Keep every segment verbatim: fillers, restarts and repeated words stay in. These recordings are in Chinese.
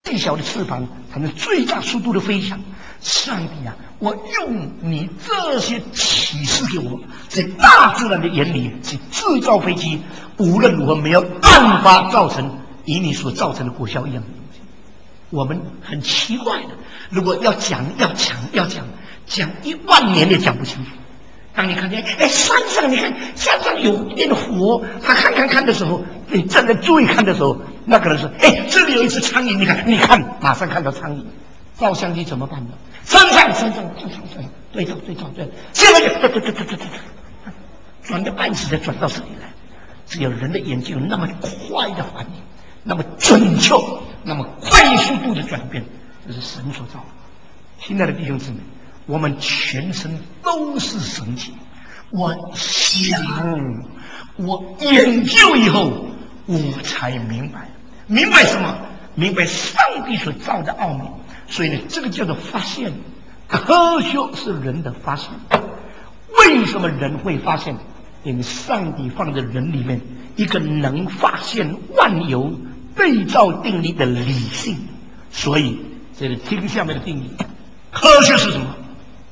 最小的翅膀才能最大速度的飞翔。上帝啊，我用你这些启示给我，在大自然的眼里去制造飞机，无论如何没有办法造成以你所造成的果效一样的东西。我们很奇怪的，如果要讲要讲要讲讲一万年也讲不清楚。当你看见哎山上，你看山上有一点火，他看看看的时候，你站在注意看的时候，那个人说哎这里有一只苍蝇，你看你看，马上看到苍蝇。照相机怎么办呢？山上山上山上山上对照对照对照，现在就对对对对对对，转个半死才转到这里来。只有人的眼睛有那么快的反应，那么准确，那么快速度的转变，这是神所造的。亲爱的弟兄姊妹，我们全身都是神奇。我想，我研究以后，我才明白，明白什么？明白上帝所造的奥秘。所以呢，这个叫做发现。科学是人的发现。为什么人会发现？因为上帝放在人里面一个能发现万有对照定理的理性。所以这里听下面的定义，科学是什么？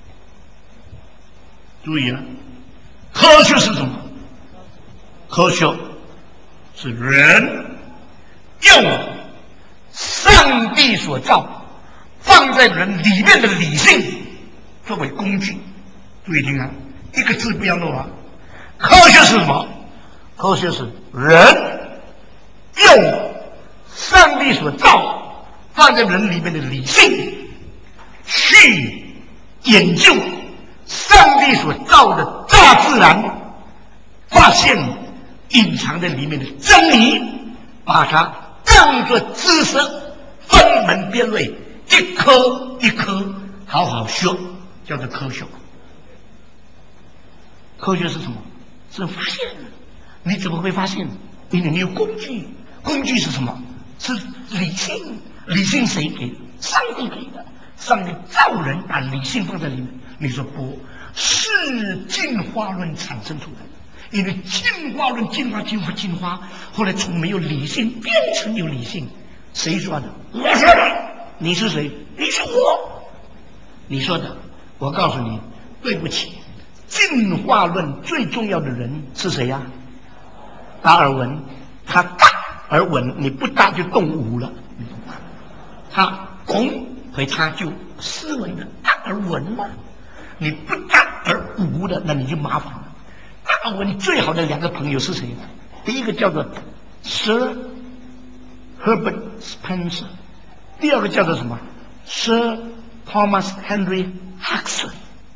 注意啊，科学是什么？科学是人用上帝所造放在人里面的理性作为工具。注意听啊，一个字不要漏啊。科学是什么？科学是人用上帝所造放在人里面的理性去研究上帝所造的大自然，发现隐藏在里面的真理，把它当作知识分门别类，一颗一颗好好学，叫做科学。科学是什么？是发现。你怎么会发现？因为你有工具。工具是什么？是理性。理性谁给？上帝给的。上帝造人把理性放在里面。你说不是进化论产生出来的，因为进化论进化进化进化，后来从没有理性变成有理性。谁说的？我说的。你是谁？你是我。你说的。我告诉你，对不起，进化论最重要的人是谁呀、啊？达尔文。他大而稳，你不大就动武了。他拱所以他就思维的大而稳嘛。你不大而无的，那你就麻烦了。达尔文最好的两个朋友是谁呢？第一个叫做 Sir Herbert Spencer， 第二个叫做什么 Sir Thomas Henry Huxley，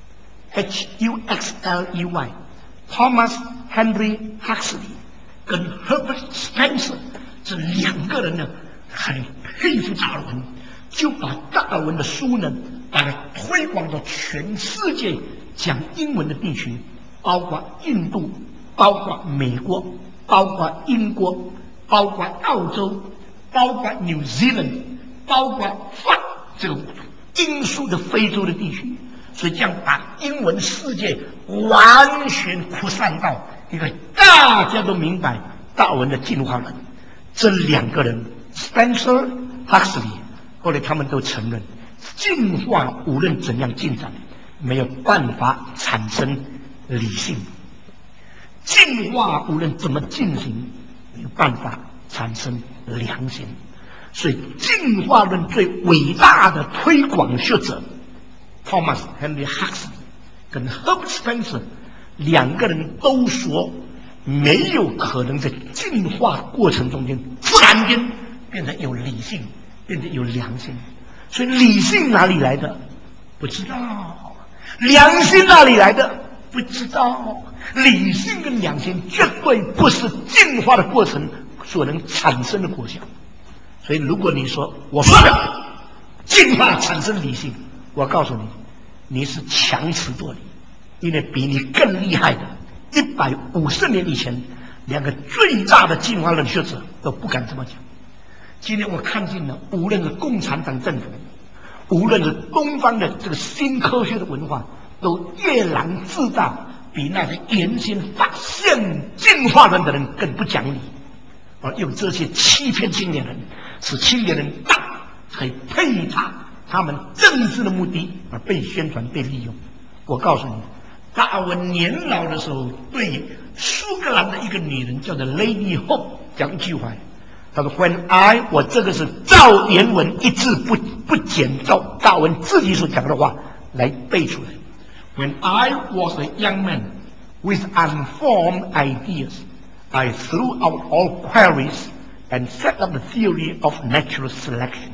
H U X L E Y， Thomas Henry Huxley 跟 Herbert Spencer 这两个人呢，很佩服达尔文，就把达尔文的书呢把它推广到全世界讲英文的地区，包括印度，包括美国，包括英国，包括澳洲，包括 New Zealand， 包括法这个英属的非洲的地区。所以这样把英文世界完全扩散到一个大家都明白达尔文的进化论。这两个人 Spencer Huxley 后来他们都承认，进化无论怎样进展，没有办法产生理性。进化无论怎么进行，没有办法产生良心。所以进化论最伟大的推广学者 Thomas Henry Huxley 跟 Herbert Spencer 两个人都说，没有可能在进化过程中间突然间变成有理性，变得有良心。所以理性哪里来的？不知道。良心哪里来的？不知道。理性跟良心绝对不是进化的过程所能产生的果效。所以如果你说我说的进化产生理性，我告诉你，你是强词夺理。因为比你更厉害的一百五十年以前，两个最大的进化论学者都不敢这么讲。今天我看见了，无论是共产党政府，无论是东方的这个新科学的文化，都越然自大，比那些原先发现进化论的人更不讲理，而用这些欺骗青年人，使青年人大可以配他他们政治的目的而被宣传被利用。我告诉你，达尔文年老的时候对苏格兰的一个女人叫做 Lady Hope 讲一句话，他说 When I 我这个是照原文一字不不减，照达尔文自己所讲的话来背出来。When I was a young man with unformed ideas, I threw out all queries and set up the theory of natural selection.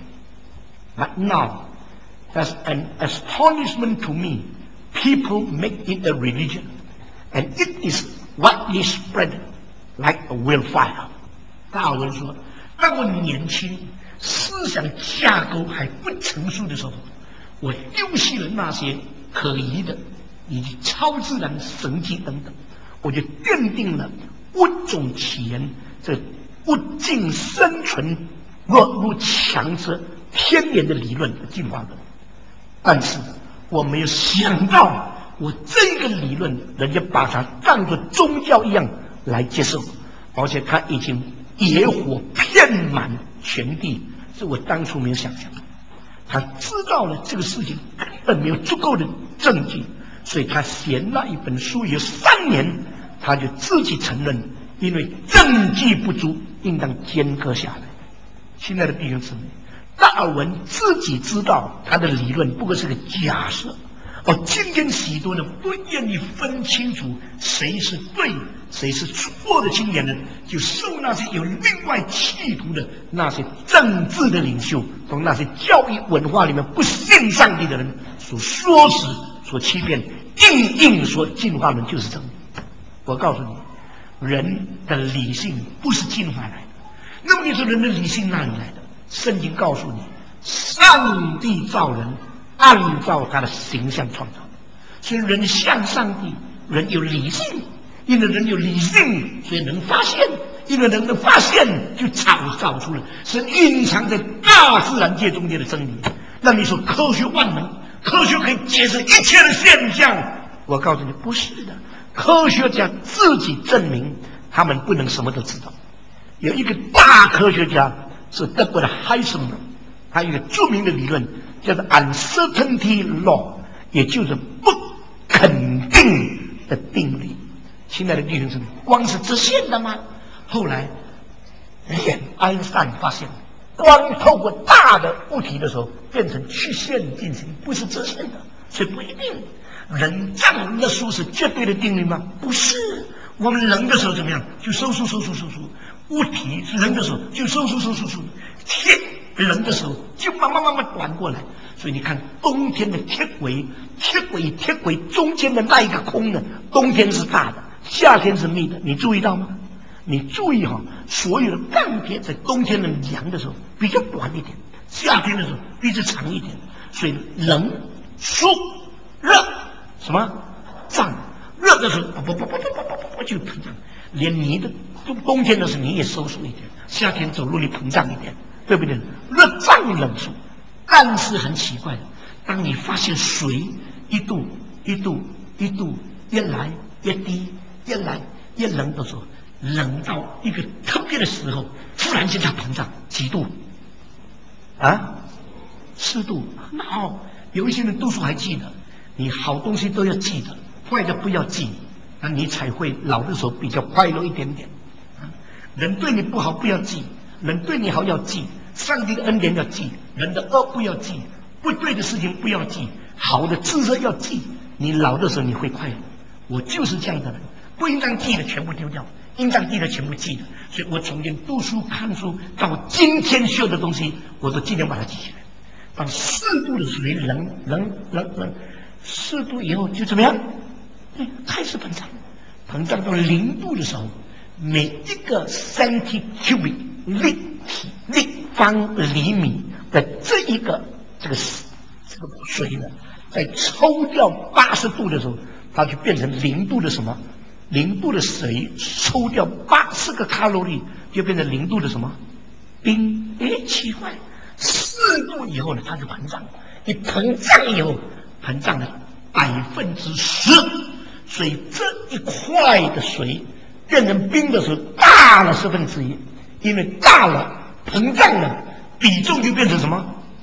But now, as an astonishment to me, people make it a religion, and it is widely spread like a wildfire. 达尔文说，当我年轻，思想架构还不成熟的时候，我丢弃了那些可疑的以及超自然神迹等等，我就奠定了物种起源这物竞生存弱肉强食天然的理论的进化论。但是我没有想到，我这个理论人家把它当作宗教一样来接受，而且它已经野火遍满全地，是我当初没有想象的。他知道了这个事情根本没有足够的证据，所以他写那一本书有三年，他就自己承认，因为证据不足，应当间隔下来。亲爱的弟兄姊妹，达尔文自己知道他的理论不过是个假设，而今天许多人不愿意分清楚谁是对谁是错的青年人，就受那些有另外企图的那些政治的领袖从那些教育文化里面不信上帝的人所唆使所欺骗，硬硬说进化论就是真理。我告诉你，人的理性不是进化来的。那么你说人的理性哪里来的？圣经告诉你，上帝造人按照他的形象创造，所以人像上帝，人有理性，因为人有理性，所以能发现，因为人能发现，就找找出了是蕴藏在大自然界中间的真理。那你说科学万能，科学可以解释一切的现象？我告诉你，不是的。科学家自己证明，他们不能什么都知道。有一个大科学家是德国的 Heisenberg， 他有一个著名的理论叫做 uncertainty law， 也就是不肯定的定律。亲爱的弟兄姊妹，光是直线的吗？后来连爱因斯坦发现，光透过大的物体的时候变成曲线进行，不是直线的，所以不一定。人造那书是绝对的定律吗？不是。我们人的时候怎么样？就收缩收缩收缩，物体是人的时候就收缩收缩收缩，天人的时候就慢慢慢慢短过来。所以你看冬天的铁轨，铁轨铁轨中间的那一个空呢，冬天是大的，夏天是密的，你注意到吗？你注意哈、哦，所有的钢铁在冬天的凉的时候比较短一点，夏天的时候比较长一点。所以冷、暑、热什么胀，热的时候不不不不不不不就膨胀，连你的冬天的时候你也收缩一点，夏天走路你膨胀一点，对不对？热胀冷缩。但是很奇怪的，当你发现水一度一度一度越来越低，越来越冷的时候，冷到一个特别的时候，突然间它膨胀几度啊？四度。很好，有一些人读书还记得，你好东西都要记得，坏的不要记，那你才会老的时候比较快乐一点点。啊，人对你不好不要记，人对你好要记，上帝的恩典要记，人的恶不要记，不对的事情不要记，好的知识要记，你老的时候你会快乐。我就是这样的人，不应当记的全部丢掉，应当记的全部记得。所以我从前读书看书到今天学的东西，我都尽量把它记起来。当四度的水冷冷冷冷四度以后就怎么样？开始膨胀，膨胀到零度的时候，每一个 centicubic 立体立方厘米的这一个这个这个水呢，在抽掉八十度的时候，它就变成零度的什么？零度的水抽掉八十个卡路里，就变成零度的什么？冰。哎，奇怪，四度以后呢，它就膨胀，一膨胀以后，膨胀了百分之十，所以这一块的水变成冰的时候大了四分之一，因为大了膨胀了，比重就变成什么？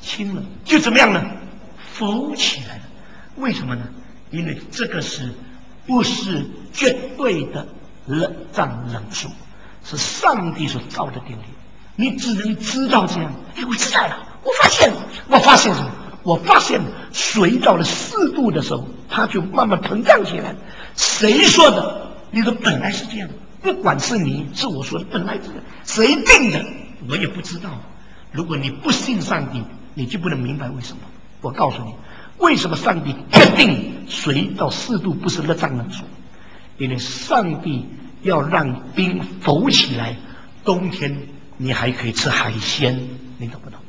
轻了，就怎么样呢？浮起来了。为什么呢？因为这个是不是绝对的冷胀冷缩，是上帝所造的定律。你只能知道这样。哎，我知道了，我发现了，我发现什么？我发现水到了四度的时候，它就慢慢膨胀起来。谁说的？你说本来是这样，不管是你是我说的，本来是这样，谁定的？我也不知道。如果你不信上帝，你就不能明白为什么。我告诉你，为什么上帝决定水到四度不是热胀冷缩？因为上帝要让冰浮起来，冬天你还可以吃海鲜。你懂不懂？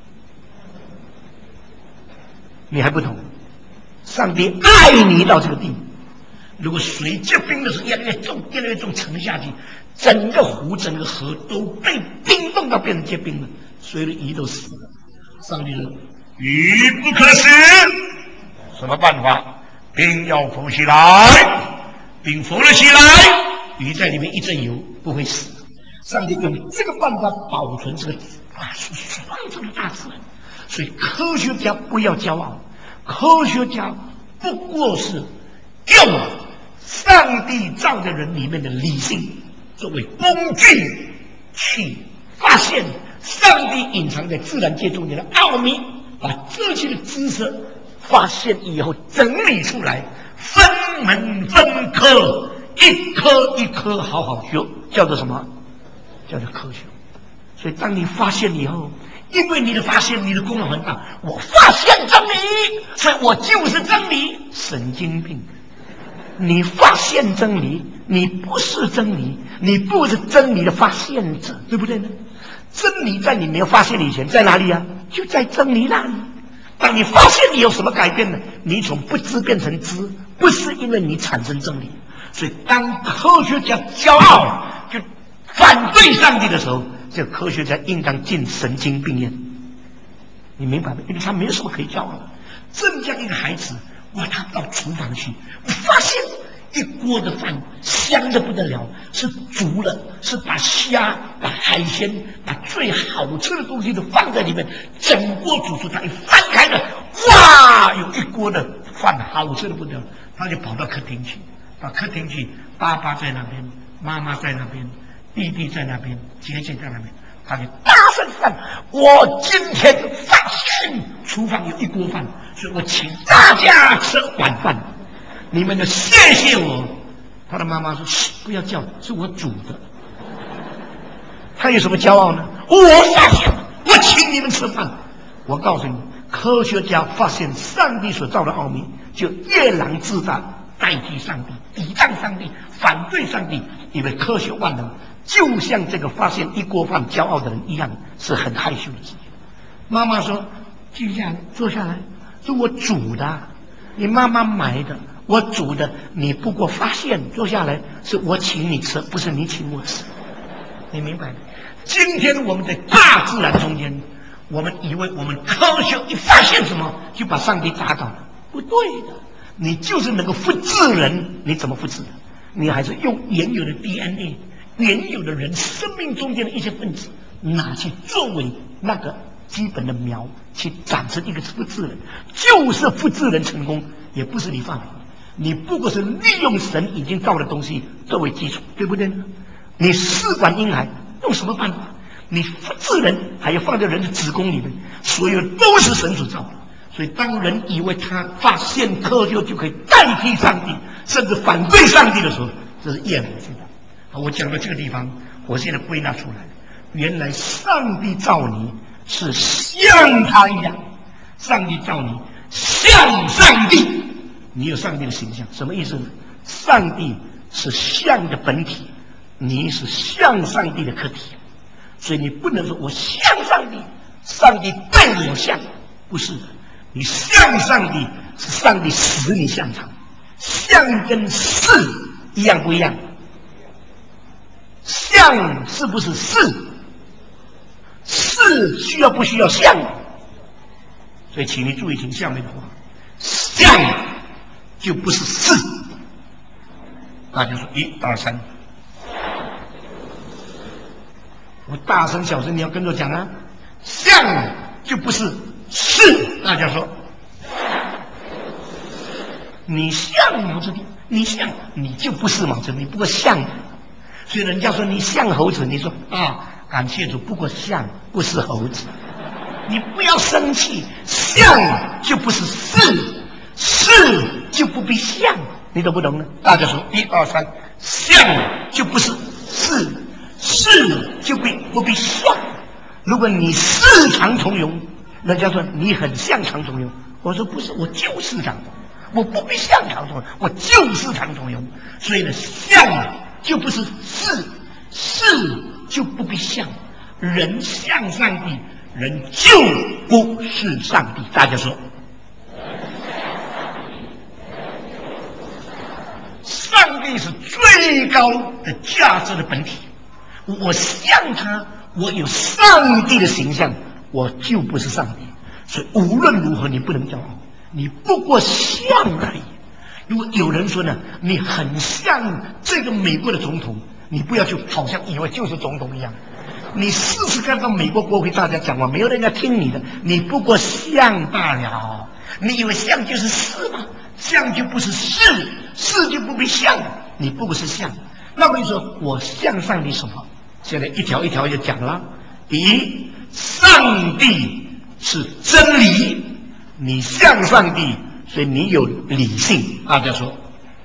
你还不懂？上帝爱你到这个地步。如果水结冰的时候越来越重，越来越重沉下去，整个湖、整个河都被冰冻到变成结冰了，所有的鱼都死了。上帝说：“鱼不可死。”什么办法？冰要浮起来，冰浮了起来，鱼在里面一直游，不会死。上帝用这个办法保存这个啊，创造的大自然。所以科学家不要骄傲，科学家不过是用上帝造的人里面的理性作为工具，去发现上帝隐藏在自然界中间的奥秘，把这些的知识发现以后整理出来，分门分科，一科一科好好学，叫做什么？叫做科学。所以当你发现以后，因为你的发现，你的功劳很大。我发现真理，所以我就是真理。神经病！你发现真理，你不是真理，你不是真理的发现者，对不对呢？真理在你没有发现以前在哪里啊？就在真理那里。当你发现你有什么改变呢？你从不知变成知，不是因为你产生真理。所以当科学家骄傲就反对上帝的时候，这个科学家应当进神经病院。你明白吗？因为他没有什么可以骄傲的。正这样一个孩子，哇，他到厨房去，我发现一锅的饭香的不得了，是煮了，是把虾、把海鲜、把最好吃的东西都放在里面，整锅煮出。他一翻开了，哇，有一锅的饭好吃的不得了，他就跑到客厅去，到客厅去，爸爸在那边，妈妈在那边，弟弟在那边，姐姐在那边，他就大声喊：“我今天发现厨房有一锅饭，所以我请大家吃晚饭，你们就谢谢我。”他的妈妈说：“不要叫，是我煮的。”他有什么骄傲呢？我发现，我请你们吃饭。我告诉你，科学家发现上帝所造的奥秘，就夜郎自大，代替上帝，抵挡上帝，反对上帝，以为科学万能。就像这个发现一锅饭骄傲的人一样，是很害羞的事情。妈妈说：“静下来，坐下来，是我煮的，你妈妈买的，我煮的，你不过发现，坐下来，是我请你吃，不是你请我吃。”你明白吗？今天我们在大自然中间，我们以为我们科学一发现什么，就把上帝打倒了，不对的。你就是能够复制人，你怎么复制人？你还是用原有的 D N A。原有的人生命中间的一些分子拿去作为那个基本的苗，去长成一个复制人，就是复制人成功，也不是你发明的，你不过是利用神已经造的东西作为基础，对不对呢？你试管婴孩用什么办法？你复制人还要放在人的子宫里面，所有都是神所造的。所以当人以为他发现科学就可以代替上帝，甚至反对上帝的时候，这是厌恶性的。我讲到这个地方，我现在归纳出来，原来上帝造你是像他一样，上帝造你像上帝，你有上帝的形象，什么意思呢？上帝是像的本体，你是像上帝的客体，所以你不能说我像上帝，上帝对我像，不是的，你像上帝是上帝使你像他，像跟是一样不一样？像是不是是？是需要不需要像？所以请你注意听下面的话，像就不是是。那就说一二三，我大声小声你要跟着讲啊，像就不是是， 是，大家说，你像毛泽东，你像你就不是毛泽东，你不过像。所以人家说你像猴子，你说啊，感谢主，不过像不是猴子。你不要生气，像就不是是，是就不必像，你懂不懂呢？大家说一二三，像就不是是，是就不不必像。如果你是常从容，人家说你很像常从容，我说不是，我就是常从容，我不必像常从容，我就是常从容。所以呢，像就不是是，是就不必像。人像上帝，人就不是上帝。大家说，上帝是最高的价值的本体。我像他，我有上帝的形象，我就不是上帝。所以无论如何，你不能骄傲，你不过像而已。如果有人说呢，你很像这个美国的总统，你不要去好像以为就是总统一样。你试试看到美国国会大家讲话，没有人要听你的，你不过像罢了。你以为像就是是吗？像就不是是，是就不必像，你不过是像。那么你说我像上帝什么？现在一条一条就讲了。第一，上帝是真理，你像上帝，所以你有理性。大家说，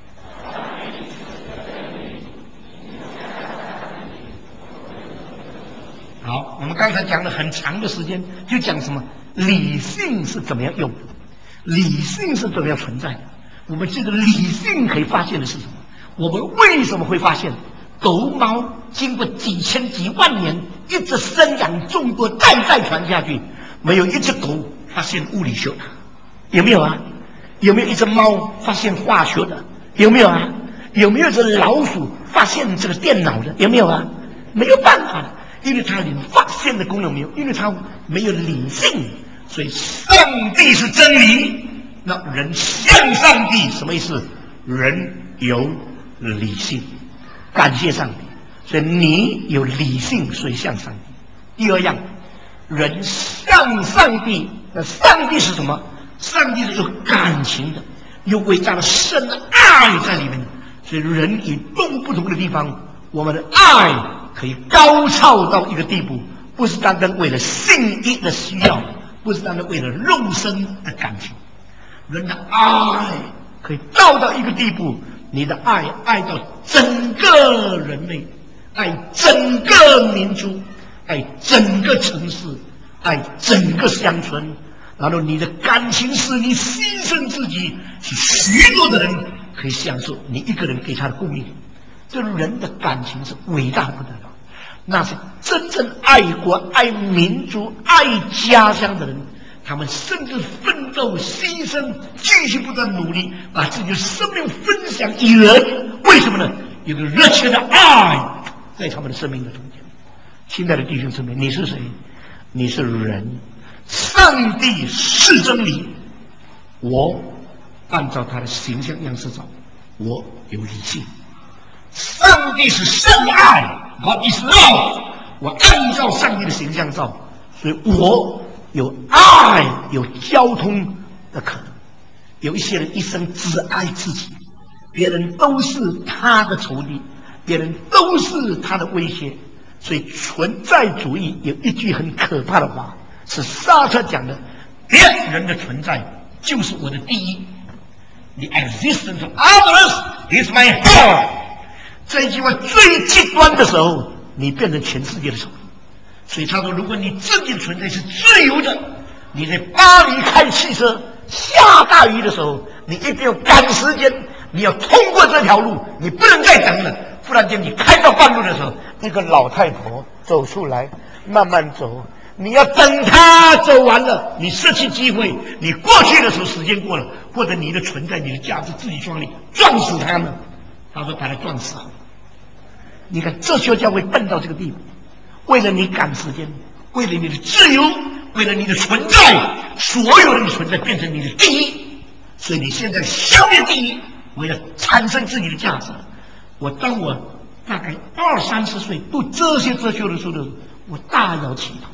好，我们刚才讲了很长的时间，就讲什么理性是怎么样用，理性是怎么样存在的。我们这个理性可以发现的是什么？我们为什么会发现狗猫经过几千几万年一直生养众多，代代传下去，没有一只狗发现物理学的？有没有啊？有没有一只猫发现化学的？有没有啊？有没有一只老鼠发现这个电脑的？有没有啊？没有办法的，因为它连发现的功能没有，因为它没有理性。所以上帝是真理，那人像上帝什么意思？人有理性，感谢上帝。所以你有理性，所以像上帝。第二样，人像上帝，那上帝是什么？上帝是有感情的，有伟大的深的爱在里面。所以人与动物不同的地方，我们的爱可以高超到一个地步，不是单单为了性欲的需要，不是单单为了肉身的感情。人的爱可以到到一个地步，你的爱爱到整个人类，爱整个民族，爱整个城市，爱整个乡村。然后你的感情是你牺牲自己，使许多的人可以享受你一个人给他的供应。这人的感情是伟大不得了，那是真正爱国、爱民族、爱家乡的人。他们甚至奋斗、牺牲，继续不断努力，把自己的生命分享给人。为什么呢？有个热切的爱在他们的生命的中间。亲爱的弟兄姊妹，你是谁？你是人。上帝是真理，我按照他的形象样式造，我有理性。上帝是圣爱 ，God is love， 我按照上帝的形象造，所以我有爱，有交通的可能。有一些人一生只爱自己，别人都是他的仇敌，别人都是他的威胁。所以存在主义有一句很可怕的话，是沙特讲的：别人的存在就是我的第一。The existence of others is my heart。这一句话最极端的时候，你变成全世界的仇敌。所以他说，如果你自己的存在是自由的，你在巴黎开汽车，下大雨的时候，你一定要赶时间，你要通过这条路，你不能再等了。忽然间你开到半路的时候，一个老太婆走出来，慢慢走，你要等她走完了，你失去机会，你过去的时候时间过了，或者你的存在、你的价值自己撞你，撞死他们。他说把他撞死了。你看哲学家会笨到这个地步，为了你赶时间，为了你的自由，为了你的存在，所有人的存在变成你的第一。所以你现在消灭第一，我要产生自己的价值。我当我大概二三十岁读这些哲学的时候，我大摇其头，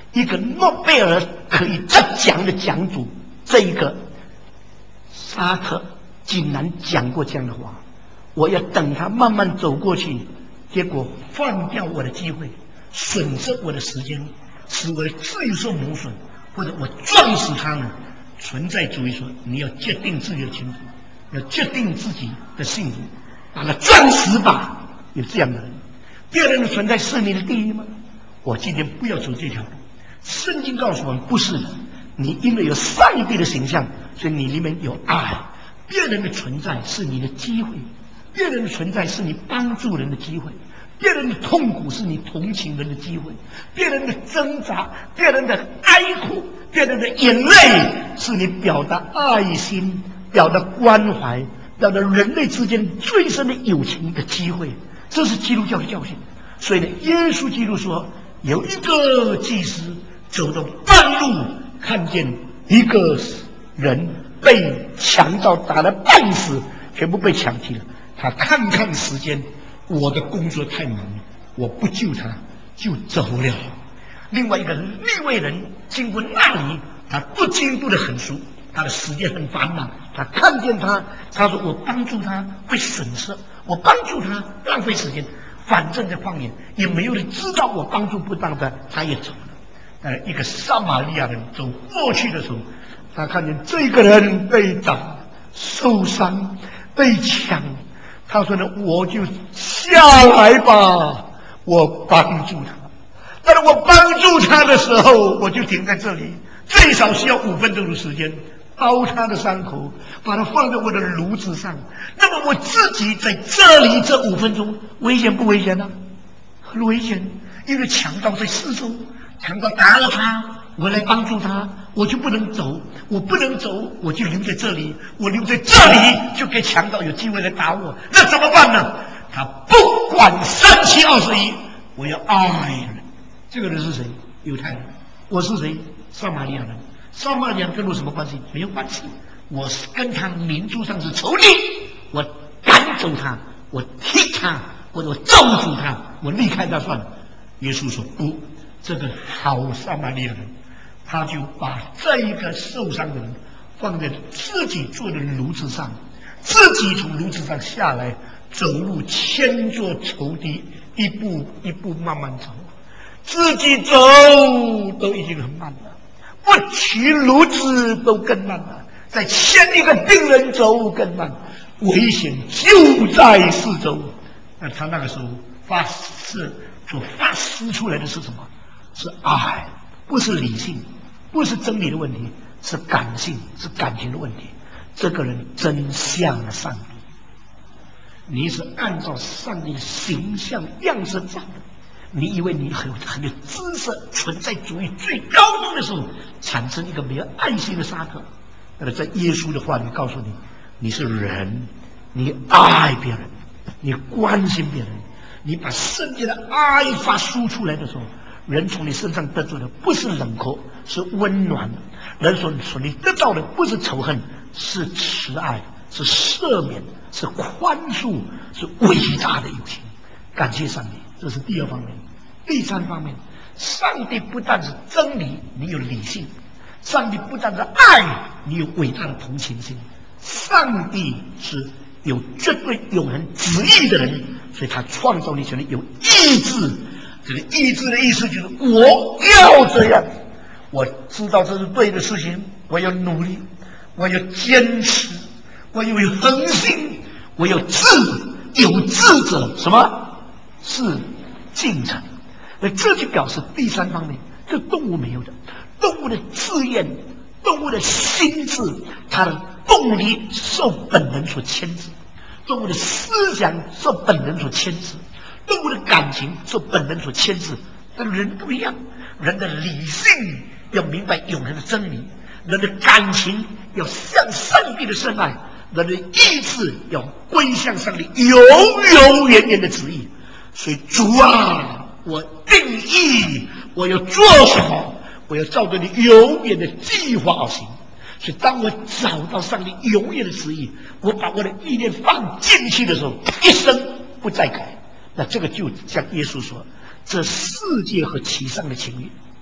一个诺贝尔可以得奖的奖主，这一个沙特竟然讲过这样的话。我要等他慢慢走过去，结果放掉我的机会，损失我的时间，使我的自由受磨损，或者我撞死他呢？存在主义说，你要决定自己的前途，要决定自己的幸福，把他撞死吧。有这样的人，别人的存在是你的第一吗？我今天不要走这条路。圣经告诉我们，不是的。你因为有上帝的形象，所以你里面有爱。别人的存在是你的机会，别人的存在是你帮助人的机会，别人的痛苦是你同情人的机会，别人的挣扎，别人的哀哭，别人的眼泪，是你表达爱心、表达关怀、表达人类之间最深的友情的机会。这是基督教的教训。所以呢，耶稣基督说，有一个祭司走到半路，看见一个人被强盗打得半死，全部被抢去了。他看看时间，我的工作太忙了，我不救他就走了。另外一个利未人经过那里，他不经不的很熟，他的时间很繁忙，他看见他，他说我帮助他会损失，我帮助他浪费时间，反正在旷野也没有人知道我帮助不当的，他也走了。呃，一个撒玛利亚人走过去的时候，他看见这个人被打、受伤、被抢，他说呢，我就下来吧，我帮助他。但是我帮助他的时候，我就停在这里，最少需要五分钟的时间，包他的伤口，把它放在我的炉子上。那么我自己在这里这五分钟，危险不危险呢？很危险，因为强盗在四周，强盗打了他，我来帮助他，我就不能走，我不能走，我就留在这里，我留在这里就给强盗有机会来打我，那怎么办呢？他不管三七二十一，我要爱人。这个人是谁？犹太人。我是谁？撒玛利亚人。撒玛利亚人跟我什么关系？没有关系。我是跟他民族上是仇敌，我赶走他，我踢他，或者我咒诅他，我离开他算了。耶稣说不，这个好撒玛利亚人，他就把这一个受伤的人放在自己做的炉子上，自己从炉子上下来，走路牵着仇敌，一步一步慢慢走。自己走都已经很慢了，不骑炉子都更慢了，再牵一个病人走更慢，危险就在四周。那他那个时候发誓所发施出来的是什么？是爱，不是理性，不是真理的问题，是感性，是感情的问题。这个人真像了上帝，你是按照上帝的形象样式造的。你以为你很很有知识，存在主义最高峰的时候，产生一个没有爱心的沙特。那么在耶稣的话里告诉你，你是人，你爱别人，你关心别人，你把圣洁的爱发输出来的时候，人从你身上得到的不是冷酷，是温暖。人所从你得到的不是仇恨，是慈爱，是赦免，是宽恕，是伟大的友情。感谢上帝，这是第二方面。第三方面，上帝不但是真理，你有理性；上帝不但是爱，你有伟大的同情心。上帝是有绝对永恒旨意的人，所以他创造你成为有意志。这个意志的意思就是我要这样，我知道这是对的事情，我要努力，我要坚持，我有恒心，我有志，有志者什么是进程。那这就表示第三方面，这动物没有的。动物的志愿，动物的心智，它的动力受本能所牵制，动物的思想受本能所牵制，动物的感情受本能所牵制。但人不一样，人的理性要明白永恒的真理，人的感情要向上帝的深爱，人的意志要归向上帝永永远远的旨意。所以主啊，我定义我要做什么，我要照着你永远的计划而行。所以当我找到上帝永远的旨意，我把我的意念放进去的时候，一生不再改。那这个就像耶稣说，这世界和其上的情欲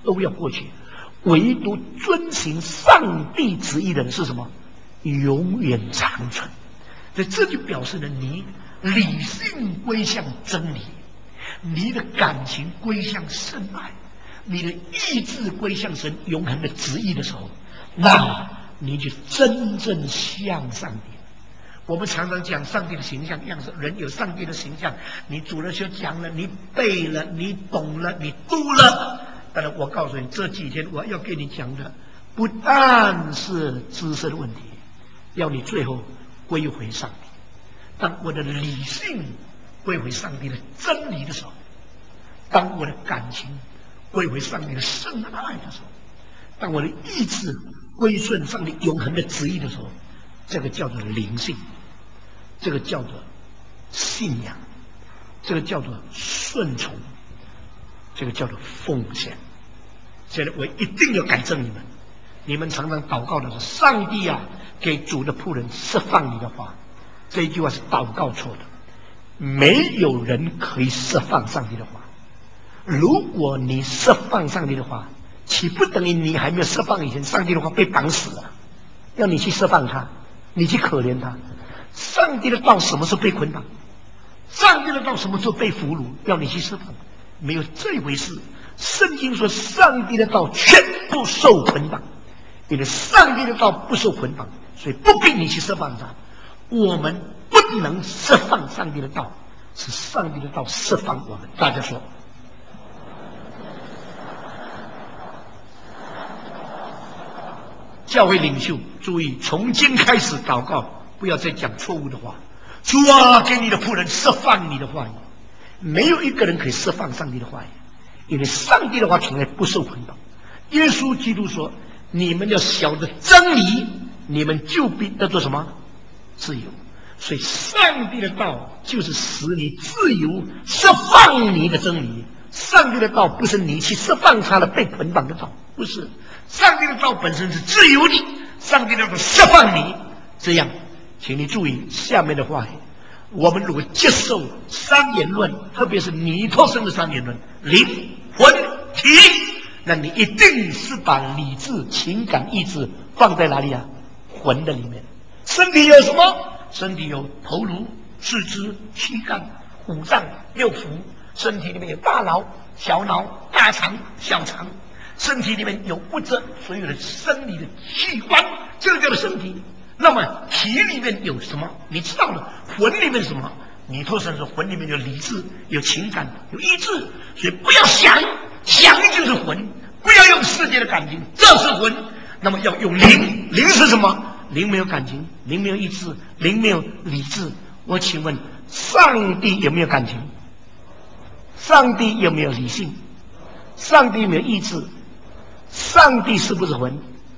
都要过去，唯独遵行上帝旨意的人是什么？永远长存。所以这就表示了你理性归向真理，你的感情归向圣爱，你的意志归向神永恒的旨意的时候，那你就真正向上帝。我们常常讲上帝的形象样式，人有上帝的形象，你主日学讲了，你背了，你懂了，你读了。当然我告诉你，这几天我要给你讲的不但是知识的问题，要你最后归回上帝。当我的理性归回上帝的真理的时候，当我的感情归回上帝的圣爱的时候，当我的意志归顺上帝永恒的旨意的时候，这个叫做灵性，这个叫做信仰，这个叫做顺从，这个叫做奉献。现在我一定要改正你们，你们常常祷告的是上帝啊，给主的仆人释放你的话，这一句话是祷告错的，没有人可以释放上帝的话。如果你释放上帝的话，岂不等于你还没有释放以前，上帝的话被绑死了，要你去释放他，你去可怜他。上帝的道什么时候被捆绑？上帝的道什么时候被俘虏？要你去释放，没有这回事。圣经说上帝的道全部受捆绑，因为上帝的道不受捆绑，所以不必你去释放它。我们不能释放上帝的道，是上帝的道释放我们。大家说，教会领袖注意，从今开始祷告，不要再讲错误的话。主啊，给你的仆人释放你的话语。没有一个人可以释放上帝的话语，因为上帝的话从来不受捆绑。耶稣基督说，你们要晓得真理，你们就必得到什么？自由。所以上帝的道就是使你自由，释放你的真理。上帝的道不是你去释放他的被捆绑的道，不是。上帝的道本身是自由的，上帝的道释放你。这样请你注意下面的话语，我们如果接受三言论，特别是尼托生的三言论，灵魂体，那你一定是把理智情感意志放在哪里啊？魂的里面。身体有什么？身体有头颅、四肢、躯干、五脏六腑，身体里面有大脑、小脑、大肠、小肠，身体里面有物质，所有的生理的器官，这个叫做身体。那么体里面有什么？你知道了。魂里面什么？尼托生说魂里面有理智、有情感、有意志，所以不要想，想就是魂，不要用世界的感情，这是魂。那么要用灵，灵是什么？灵没有感情，灵没有意志，灵没有理智。我请问，上帝有没有感情？上帝有没有理性？上帝有没有意志？上帝是不是魂？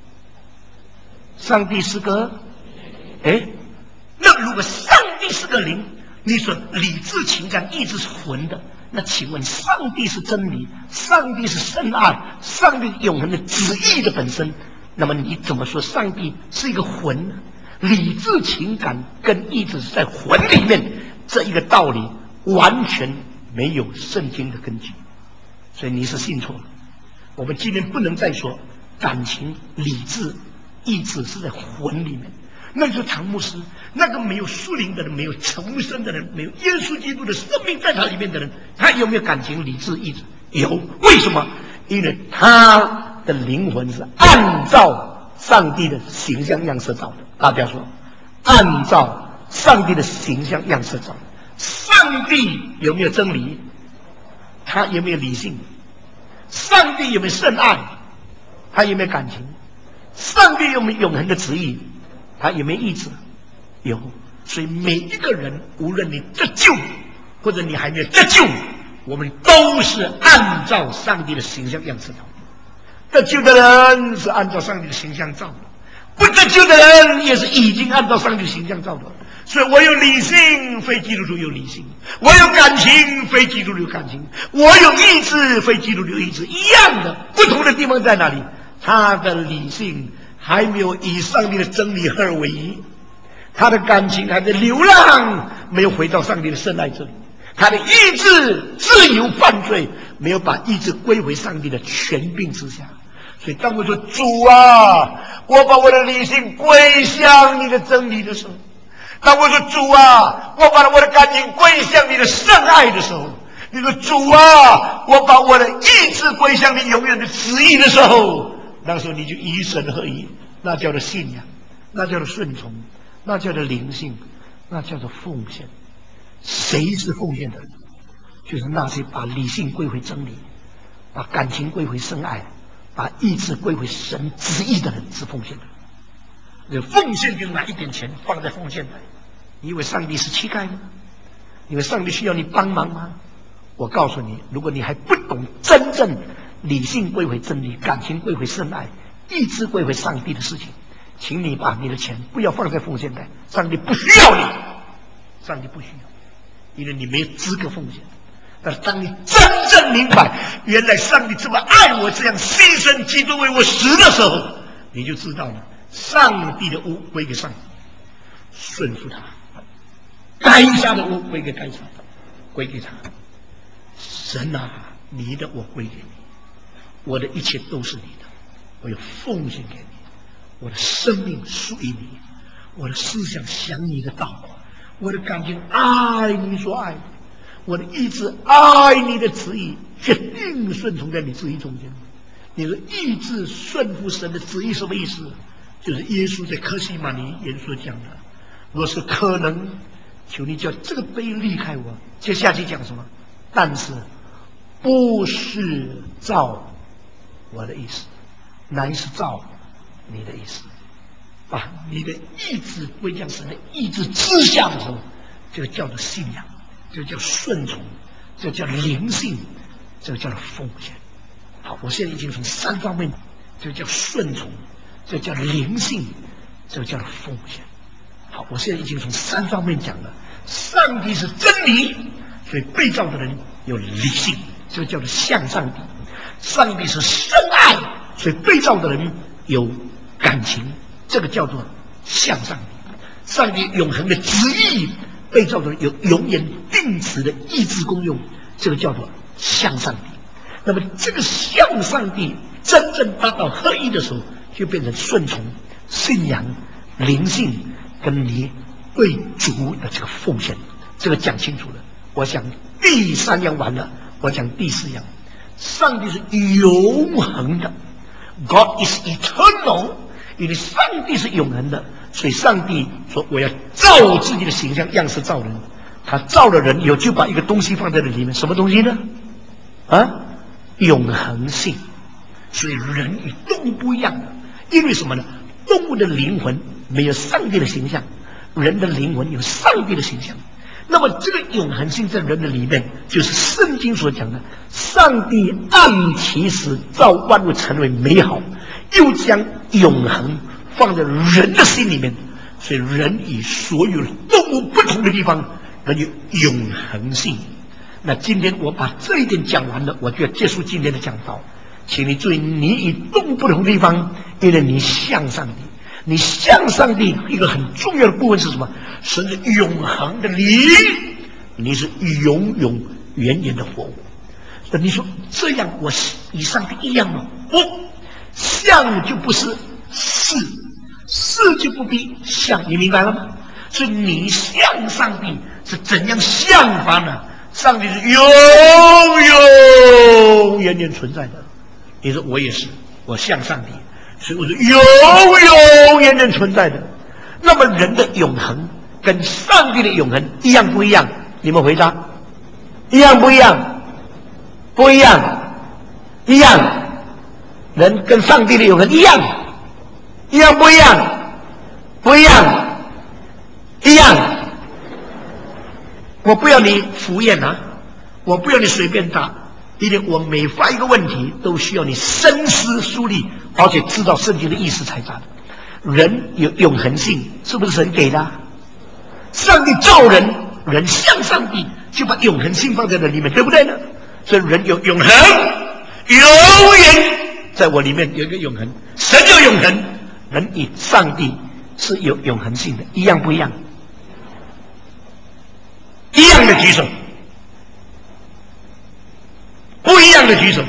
上帝是个，哎，那如果上帝是个灵，你说理智、情感、意志是魂的，那请问上帝是真理，上帝是深爱，上帝永恒的旨意的本身，那么你怎么说上帝是一个魂呢？理智、情感跟意志是在魂里面，这一个道理完全没有圣经的根据，所以你是信错了。我们今天不能再说感情、理智、意志是在魂里面，那就是唐牧师，那个没有属灵的人，没有重生的人，没有耶稣基督的生命在他里面的人，他有没有感情、理智、意志？有。为什么？因为他的灵魂是按照上帝的形象样式造的。大家说，按照上帝的形象样式造的。上帝有没有真理？他有没有理性？上帝有没有圣爱？他有没有感情？上帝有没有永恒的旨意？他有没有意志？有。所以每一个人，无论你得救或者你还没有得救，我们都是按照上帝的形象样式造的。得救的人是按照上帝的形象造的，不得救的人也是已经按照上帝的形象造的。所以我有理性，非基督徒有理性；我有感情，非基督徒有感情；我有意志，非基督徒有意志。一样的，不同的地方在哪里？他的理性还没有以上帝的真理合而为一，他的感情还在流浪，没有回到上帝的圣爱这里。 他的意志自由犯罪，没有把意志归回上帝的权柄之下。所以当我说主啊，我把我的理性归向你的真理的时候，当我说主啊，我把我的感情归向你的圣爱的时候，你说主啊，我把我的意志归向你永远的旨意的时候，那时候你就与神合一，那叫做信仰，那叫做顺从，那叫做灵性，那叫做奉献。谁是奉献的人？就是那些把理性归回真理，把感情归回圣爱，把意志归回神旨意的人是奉献的人。奉献就拿一点钱放在奉献台，你以为上帝是乞丐吗？你以为上帝需要你帮忙吗？我告诉你，如果你还不懂真正理性归回真理，感情归回圣爱，意志归回上帝的事情，请你把你的钱不要放在奉献台，上帝不需要你，上帝不需要，因为你没有资格奉献。但是当你真正明白原来上帝这么爱我，这样牺牲基督为我死的时候，你就知道了，上帝的屋归给上帝，顺服他；该杀的屋归给该杀的，归给他。神啊，你的我归给你，我的一切都是你的，我有奉献给你，我的生命属于你，我的思想想你的道，我的感情爱你所爱的，我的意志爱你的旨意，决定顺从在你旨意中间。你的意志顺服神的旨意什么意思？就是耶稣在客西马尼园所讲的，若是可能，求你叫这个杯离开我。接下去讲什么？但是不是照我的意思，乃是照你的意思。把你的意志归向神的意志之下的时候，这个叫做信仰，这个叫顺从，这个叫灵性，这个叫做奉献。好，我现在已经从三方面，这个叫顺从，这个叫灵性，这个叫做奉献。好，我现在已经从三方面讲了。上帝是真理，所以被造的人有理性，这个叫做向上帝。上帝是深爱，所以被造的人有感情，这个叫做向上帝。上帝永恒的旨意，被造的人有永远定旨的意志功用，这个叫做向上帝。那么这个向上帝真正达到合一的时候，就变成顺从、信仰、灵性跟你对主的这个奉献，这个讲清楚了。我想第三样完了，我讲第四样。上帝是永恒的 ，God is eternal， 因为上帝是永恒的，所以上帝说我要照自己的形象样式造人。他造了人以后，就把一个东西放在了里面，什么东西呢？啊，永恒性。所以人与动物不一样的，因为什么呢？动物的灵魂没有上帝的形象，人的灵魂有上帝的形象。那么这个永恒性在人的里面，就是圣经所讲的，上帝按其时造万物成为美好，又将永恒放在人的心里面。所以人与所有动物不同的地方，人有永恒性。那今天我把这一点讲完了，我就要结束今天的讲道。请你注意，你与动物不同的地方，因为你向上帝。你向上帝一个很重要的部分是什么？神是永恒的灵，你是永永远远的活物。那你说这样我与上帝一样吗？不，像就不是是，是就不必像，你明白了吗？所以你向上帝是怎样像法呢？上帝是永永远远存在的。你说我也是，我向上帝，所以我是永永远远存在的。那么人的永恒跟上帝的永恒一样不一样？你们回答，一样不一样？不一样，一样。人跟上帝的永恒一样，一样不一样？不一样，一样。我不要你敷衍啊，我不要你随便答。因为我每发一个问题都需要你深思熟虑，而且知道圣经的意思才答的。人有永恒性，是不是神给的？上帝造人，人向上帝，就把永恒性放在了里面，对不对呢？所以人有永恒，永远在我里面有一个永恒，神有永恒，人与上帝是有永恒性的，一样不一样？一样的举手。 样的举手，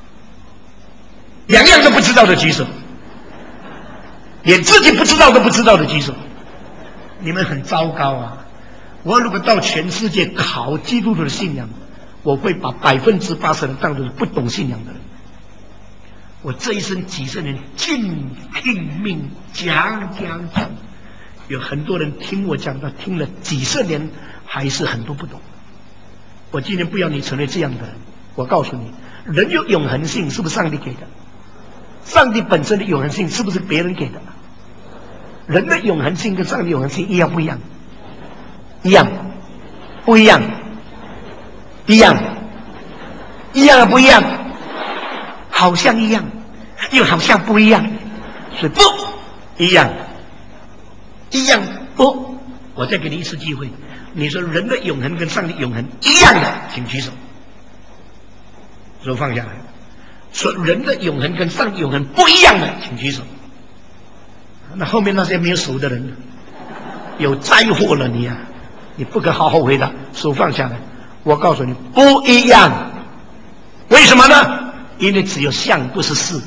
两样都不知道的举手，连自己不知道都不知道的举手。你们很糟糕啊！我如果到全世界考基督徒的信仰，我会把百分之八十人当作不懂信仰的人。我这一生几十年尽拼命讲讲讲，有很多人听我讲到听了几十年还是很多不懂。我今天不要你成为这样的人。我告诉你，人有永恒性是不是上帝给的？上帝本身的永恒性是不是别人给的？人的永恒性跟上帝永恒性一样不一样？一样，不一样，一样，一样不一样？好像一样，又好像不一样，所以不一样，一样不。我再给你一次机会，你说人的永恒跟上帝永恒一样的，请举手。手放下来。说人的永恒跟上帝永恒不一样的，请举手。那后面那些没有手的人，有灾祸了你啊！你不可好好回答，手放下来。我告诉你，不一样。为什么呢？因为只有像不是事。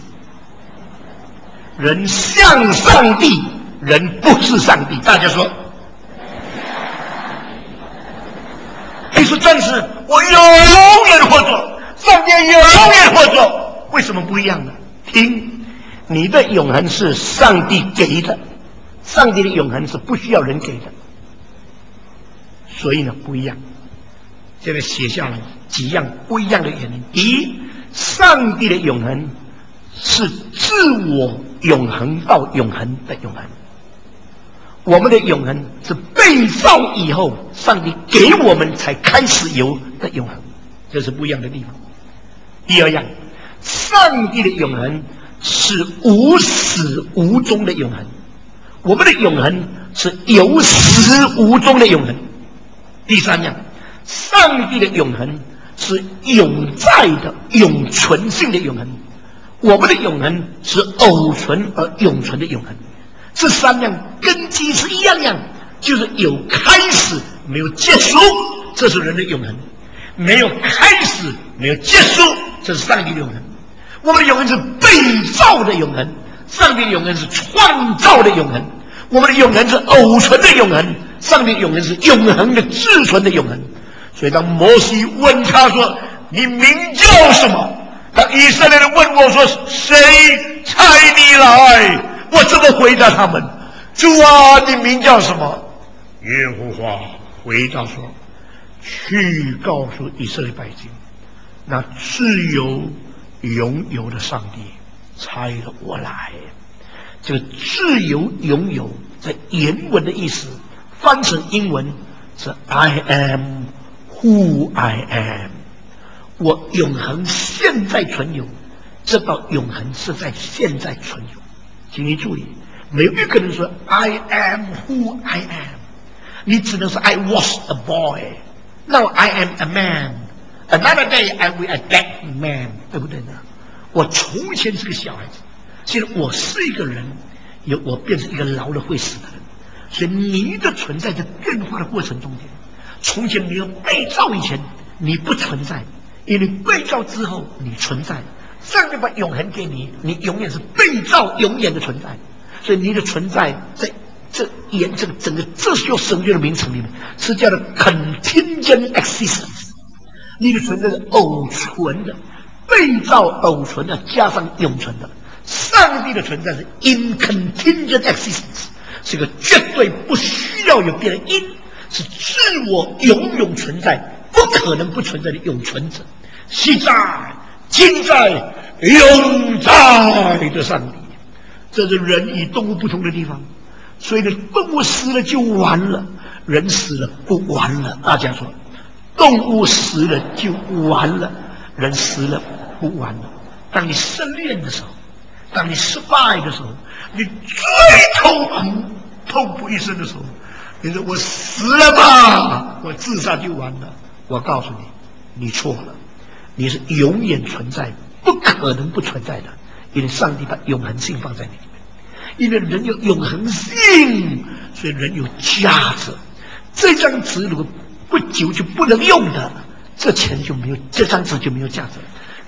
人像上帝，人不是上帝。大家说，你说真是我永远活着，上帝永远活着，为什么不一样呢？听，你的永恒是上帝给的，上帝的永恒是不需要人给的，所以呢不一样。现在写下来几样不一样的原因。第一，上帝的永恒是自我永恒到永恒的永恒，我们的永恒是被造以后上帝给我们才开始有的永恒，这是不一样的地方。第二样，上帝的永恒是无始无终的永恒，我们的永恒是有始无终的永恒。第三样，上帝的永恒是永在的永存性的永恒，我们的永恒是偶存而永存的永恒。这三样根基是一样样，就是有开始没有结束，这是人的永恒；没有开始没有结束，这是上帝的永恒。我们的永恒是被造的永恒，上帝的永恒是创造的永恒。我们的永恒是偶存的永恒，上帝的永恒是永恒的自存的永恒。所以当摩西问他说你名叫什么，当以色列人问我说谁差你来，我怎么回答他们？主啊，你名叫什么？耶和华回答说，去告诉以色列百姓，那自由拥有的上帝差了我来。这个自由拥有在原文的意思翻成英文是 I am who I am， 我永恒现在存有，这道永恒是在现在存有。请你注意，没有一个人说 I am who I am， 你只能说 I was a boy， now I am a man， another day I will be a dead man， 对不对呢？我从前是个小孩子，现在我是一个人，有我变成一个老了会死的人。所以你的存在在变化的过程中间，从前没有被造以前你不存在，因为被造之后你存在。上帝把永恒给你，你永远是被造永远的存在。所以你的存在在这沿这个整个哲学神学的名称里面是叫做 contingent existence， 你的存在是偶存的，被造偶存的加上永存的。上帝的存在是 incontingent existence， 是个绝对不需要有别人因，是自我永永存在，不可能不存在的永存者，昔在今在永在的上帝。这是人与动物不同的地方。所以呢，动物死了就完了，人死了不完了。大家说，动物死了就完了，人死了不完了。当你失恋的时候，当你失败的时候，你最痛苦痛苦一生的时候，你说我死了吧，我自杀就完了。我告诉你，你错了，你是永远存在，不可能不存在的，因为上帝把永恒性放在你里面。因为人有永恒性，所以人有价值。这张纸如果不久就不能用的，这钱就没有，这张纸就没有价值。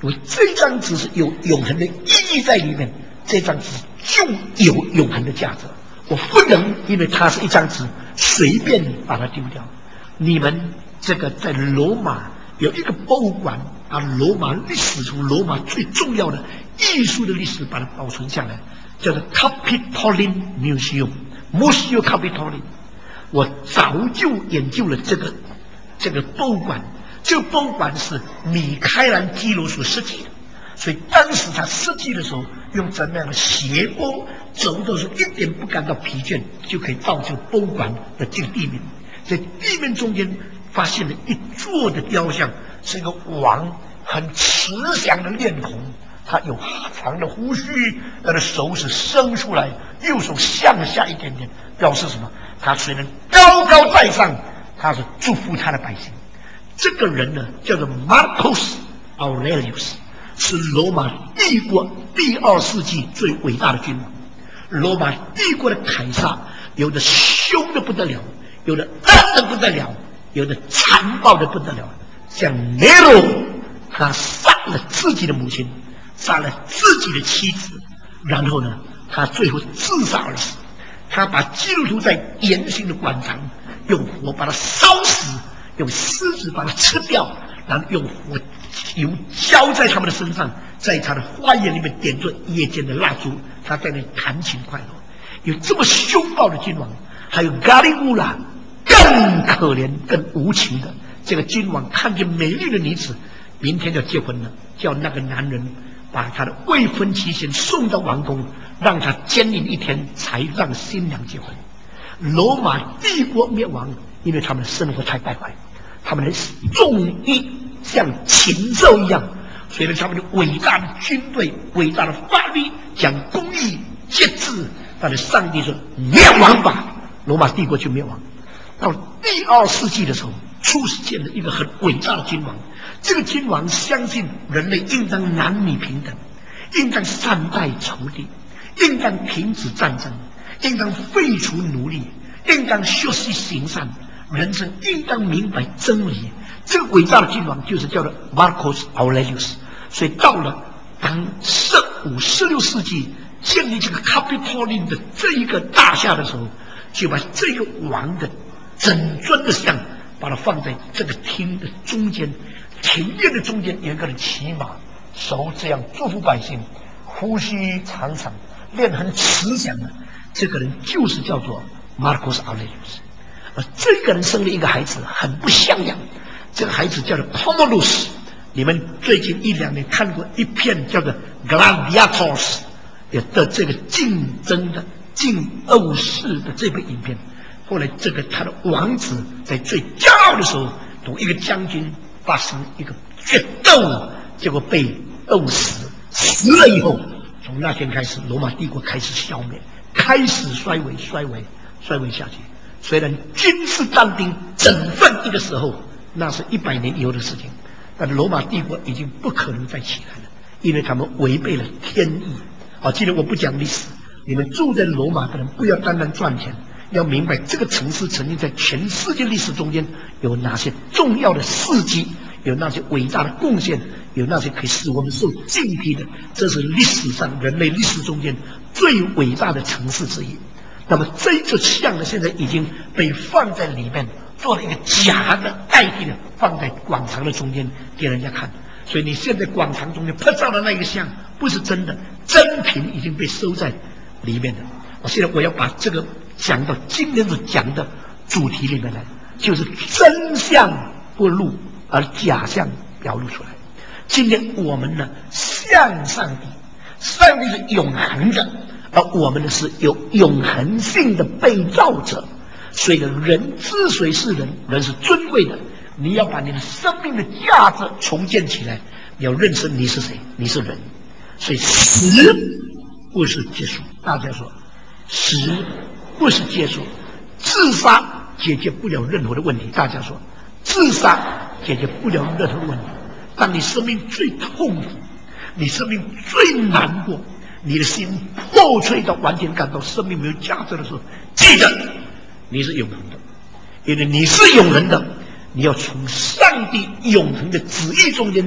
因为这张纸是有永恒的意义在里面，这张纸就有永恒的价值。我不能因为它是一张纸随便把它丢掉。你们这个在罗马有一个博物馆，把罗马历史从罗马最重要的艺术的历史把它保存下来，叫做 Capitoline Museum。Museo Capitoline， 我早就研究了这个这个博物馆。这个博物馆是米开朗基罗所设计的，所以当时他设计的时候，用怎么样的斜坡走的时候一点不感到疲倦，就可以到这个博物馆的这个地面。在地面中间发现了一座的雕像，是一个王，很慈祥的面孔，他有长的胡须，他的手是伸出来，右手向下一点点，表示什么？他虽然高高在上，他是祝福他的百姓。这个人呢，叫做 Marcus Aurelius， 是罗马帝国第二世纪最伟大的君王。罗马帝国的凯撒，有的凶的不得了，有的恶的不得了，有的残暴的不得了。像 Nero， 他杀了自己的母亲，杀了自己的妻子，然后呢，他最后自杀而死。他把基督徒在严刑的馆堂用火把他烧死，用狮子把它吃掉，然后用火油浇在他们的身上，在他的花园里面点着夜间的蜡烛，他在那里弹琴快乐。有这么凶暴的君王，还有咖利乌拉，更可怜更无情的这个君王，看见美丽的女子，明天就结婚了，叫那个男人把他的未婚妻先送到王宫，让他监禁一天，才让新娘结婚。罗马帝国灭亡，因为他们的生活太败坏，他们的重义像禽兽一样，所以他们的伟大的军队、伟大的法律讲公义、节制，但是上帝说灭亡吧，罗马帝国就灭亡。到第二世纪的时候，出现了一个很伟大的君王，这个君王相信人类应当男女平等，应当善待仇敌，应当停止战争，应当废除奴隶，应当学习行善，人生应当明白真理。这个伟大的君王就是叫做 Marcus Aurelius。 所以到了当十五、十六世纪建立这个 Capitoline 的这一个大厦的时候，就把这个王的整尊的像把它放在这个厅的中间，庭院的中间有一个人骑马，手这样祝福百姓，呼吸长长，脸很慈祥的，这个人就是叫做 Marcus Aurelius。 而这个人生了一个孩子很不像样，这个孩子叫做 Commodus。 你们最近一两年看过一片叫做 Gladiators 的这个竞争的竞斗士的这部影片，后来这个他的王子在最骄傲的时候同一个将军发生一个决斗，结果被斗死，死了以后，从那天开始罗马帝国开始消灭，开始衰微衰微衰微下去。虽然君士坦丁整顿一个时候，那是一百年以后的事情，但罗马帝国已经不可能再起来了，因为他们违背了天意。好，今天我不讲历史，你们住在罗马的人不要单单赚钱，要明白这个城市曾经在全世界历史中间有哪些重要的事迹，有那些伟大的贡献，有那些可以使我们受敬佩的，这是历史上人类历史中间最伟大的城市之一。那么这个像呢，现在已经被放在里面，做了一个假的代替的，放在广场的中间给人家看。所以你现在广场中间拍照的那个像不是真的，真品已经被收在里面了。我现在我要把这个讲到今天所讲的主题里面来，就是真相不露，而假象表露出来。今天我们呢，向上帝，上帝是永恒的，而我们呢是有永恒性的被造者。所以呢，人之所以是人，人是尊贵的。你要把你的生命的价值重建起来，你要认识你是谁，你是人。所以死不是结束，大家说死不是结束，自杀解决不了任何的问题。大家说自杀解决不了任何问题。当你生命最痛苦，你生命最难过，你的心破碎到完全感到生命没有价值的时候，记得你是永恒的，因为你是永恒的，你要从上帝永恒的旨意中间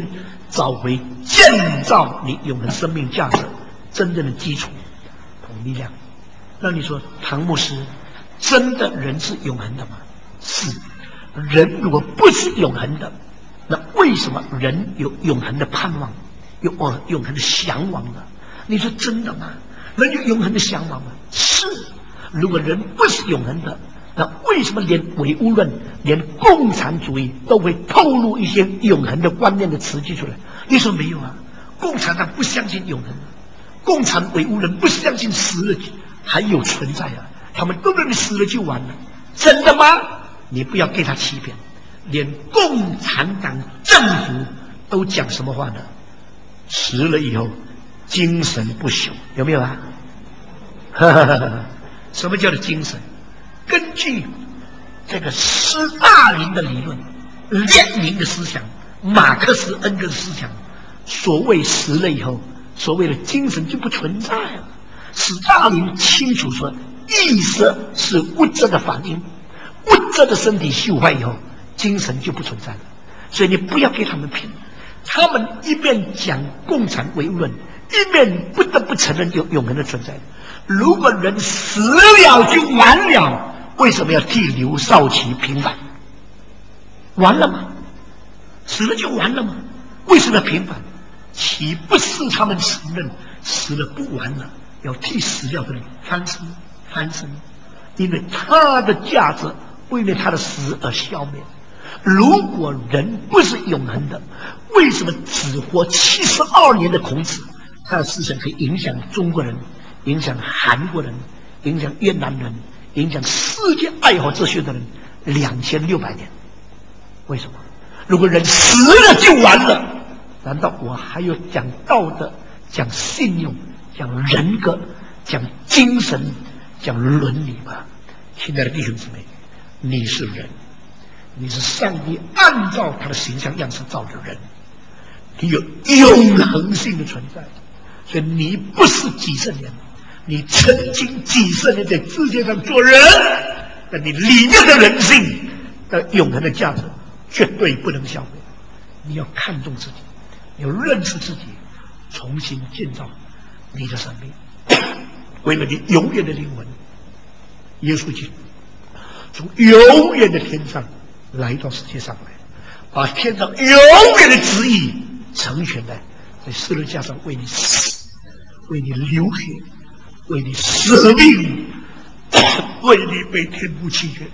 找回建造你永恒生命价值真正的基础和力量。那你说，唐牧师，真的人是永恒的吗？是。人如果不是永恒的，那为什么人有永恒的盼望，有永恒的向往呢？你说真的吗？人有永恒的向往吗？是。如果人不是永恒的，那为什么连唯物论、连共产主义都会透露一些永恒的观念的词句出来？你说没有啊？共产党不相信永恒，共产唯物人不相信死了还有存在啊，他们都认为死了就完了。真的吗？你不要给他欺骗。连共产党政府都讲什么话呢？死了以后精神不朽，有没有啊？什么叫做精神？根据这个斯大林的理论、列宁的思想、马克思恩格斯思想，所谓死了以后，所谓的精神就不存在了。斯大林清楚说，意识是物质的反应，物质的身体朽坏以后，精神就不存在了。所以你不要给他们骗，他们一面讲共产唯物论，一面不得不承认有永恒的存在。如果人死了就完了，为什么要替刘少奇平反？完了吗？死了就完了吗？为什么要平反？岂不是他们承认死了不完了，要替死掉的人翻身翻身？因为他的价值不因为他的死而消灭。如果人不是永恒的，为什么只活七十二年的孔子，他的思想可以影响中国人，影响韩国人，影响越南人，影响世界爱好哲学的人两千六百年？为什么？如果人死了就完了，难道我还要讲道德、讲信用、讲人格、讲精神、讲伦理吗？亲爱的弟兄姊妹，你是人，你是上帝按照他的形象样式造的人，你有永恒性的存在，所以你不是几十年，你曾经几十年在世界上做人，但你里面的人性的永恒的价值绝对不能消灭。你要看重自己，你要认识自己，重新建造你的生命，为了你永远的灵魂。耶稣基督从永远的天上来到世界上来，把天上永远的旨意成全在在十字架上，为你死，为你流血，为你舍命，为你被天父弃绝，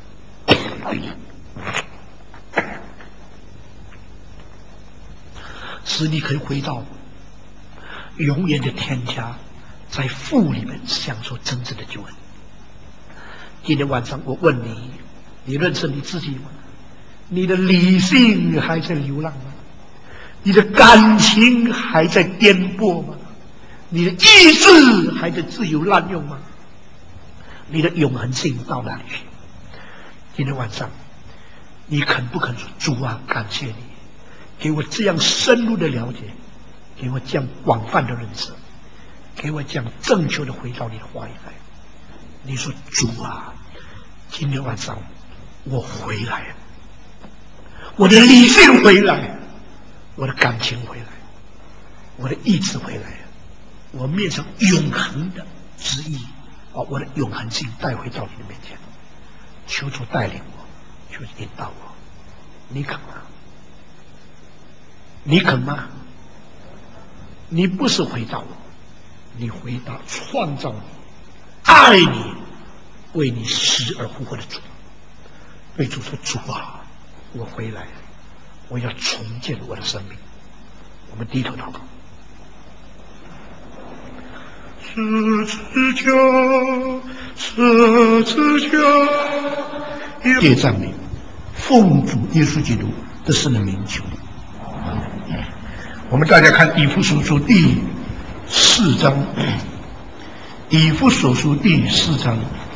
使你可以回到永远的天家，在父里面享受真正的救恩。今天晚上我问你，你认识你自己吗？你的理性还在流浪吗？你的感情还在颠簸吗？你的意志还在自由滥用吗？你的永恒性到哪里去？今天晚上你肯不肯说，主啊，感谢你给我这样深入的了解，给我这样广泛的认识，给我这样正确的回到你的话语来。你说，主啊，今天晚上我回来了，我的理性回来，我的感情回来，我的意志回来了，我面上永恒的旨意，把我的永恒性带回到你的面前。求主带领我，求主引导我。你肯吗？你肯吗？你不是回答我，你回答创造你、爱你、为你死而复活的主。对主说，主啊，我回来了，我要重建我的生命。我们低头祷告。十字架，十字架，谢赞美，奉主耶稣基督的圣名求。我们大家看以弗所书第四章，以弗所书第四章。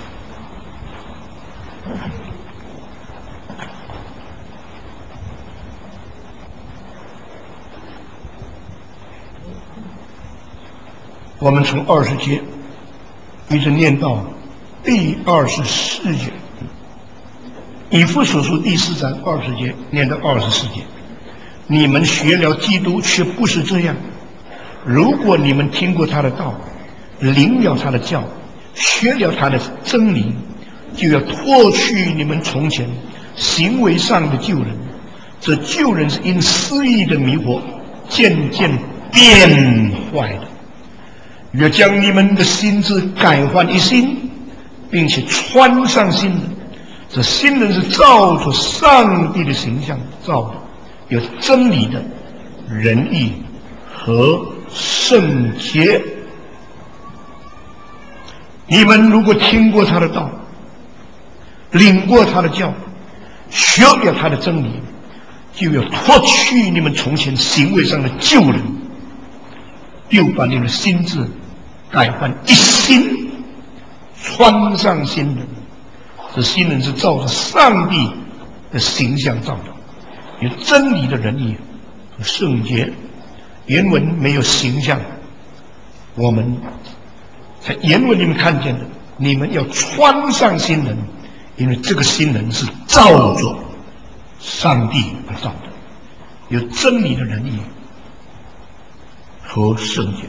我们从二十节一直念到第二十四节，以弗所书第四章二十节念到二十四节。 你们学了基督却不是这样。如果你们听过他的道，领了他的教，学了他的真理，就要脱去你们从前行为上的旧人。这旧人是因私意的迷惑渐渐变坏的，要将你们的心智改换一新，并且穿上新人。这新人是照着上帝的形象造的，有真理的仁义和圣洁。你们如果听过他的道，领过他的教，学了他的真理，就要脱去你们从前行为上的旧人，又把你们的心智改换一新，穿上新人。这新人是照着上帝的形象造的，有真理的仁义和圣洁。原文没有形象，我们在原文里面看见的，你们要穿上新人，因为这个新人是照着上帝而造的，有真理的仁义和圣洁。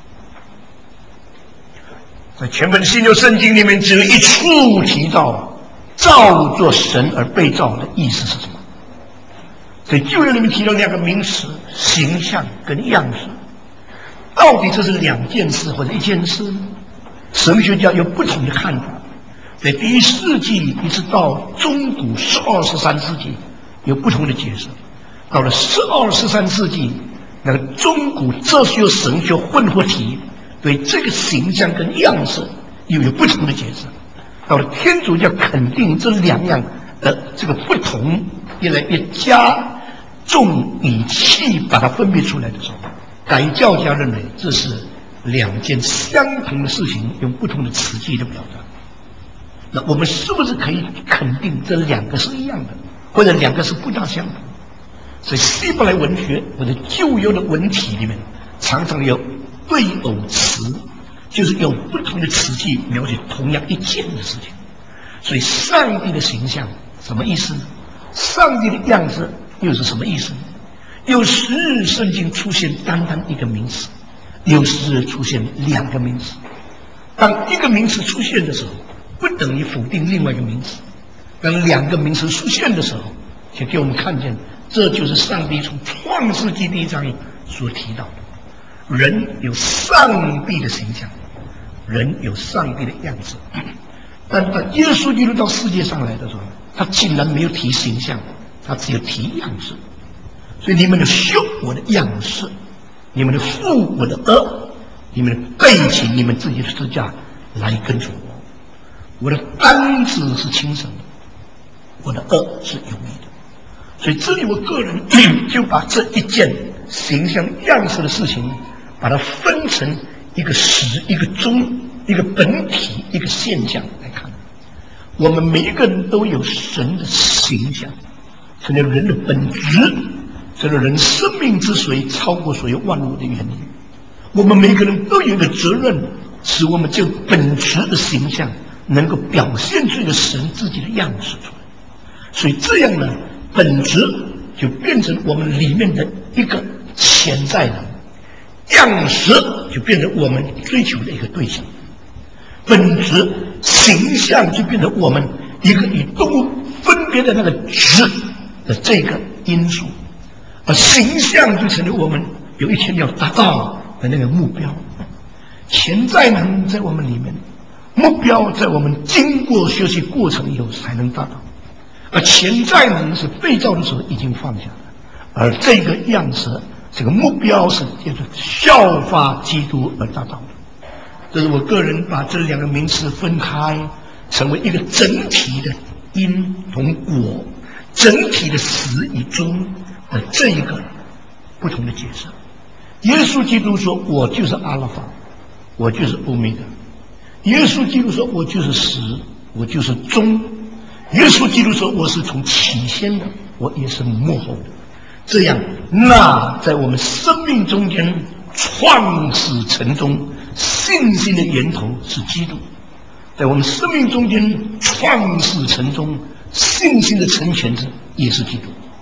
在全本新约圣经里面，只有一处提到照作神而被造的意思是什么？在旧约里面提到两个名词，形象跟样式，到底这是两件事或者一件事呢？神学家有不同的看法。在第一世纪一直到中古十二、十三世纪有不同的解释。到了十二、十三世纪，那个中古哲学神学混合体对这个形象跟样式又有不同的解释。到了天主教肯定这两样的这个不同越来越加重语气把它分别出来的时候，改教家认为这是两件相同的事情，用不同的词句的表达。那我们是不是可以肯定这两个是一样的，或者两个是不大相同？所以希伯来文学或者旧约的文体里面常常有对偶词，就是用不同的词句描写同样一件的事情。所以上帝的形象什么意思呢？上帝的样子又是什么意思呢？有时圣经出现单单一个名词，有时出现两个名词。当一个名词出现的时候，不等于否定另外一个名词。当两个名词出现的时候，就给我们看见，这就是上帝从创世纪第一章所提到的，人有上帝的形象，人有上帝的样子。但当耶稣基督到世界上来的时候，他竟然没有提形象，他只有提样式。所以你们的修我的样式，你们的负我的恶，你们的背起你们自己的十字架来跟从我。我的担子是轻省的，我的恶是容易的。所以这里我个人就把这一件形象样式的事情，把它分成一个实、一个中、一个本体、一个现象来看。我们每一个人都有神的形象，成了人的本质，成了人生命之所以超过所有万物的原因。我们每个人都有一个责任，使我们这本质的形象能够表现出一个神自己的样式出来。所以这样呢，本质就变成我们里面的一个潜在的样式，就变成我们追求的一个对象。本质形象就变成我们一个与动物分别的那个质的这个因素，而形象就成了我们有一天要达到的那个目标。潜在能在我们里面，目标在我们经过学习过程以后才能达到，而潜在能是被造的时候已经放下了，而这个样式，这个目标是就是效法基督而达到的。这是我个人把这两个名词分开，成为一个整体的因同果，整体的始与终的这一个不同的解释。耶稣基督说：“我就是阿拉法，我就是欧米伽。”耶稣基督说：“我就是始，我就是终。”耶稣基督说：“我是从起先的，我也是末后的。”这样，那在我们生命中间创始成终信心的源头是基督，在我们生命中间创始成终信心的成全者也是基督。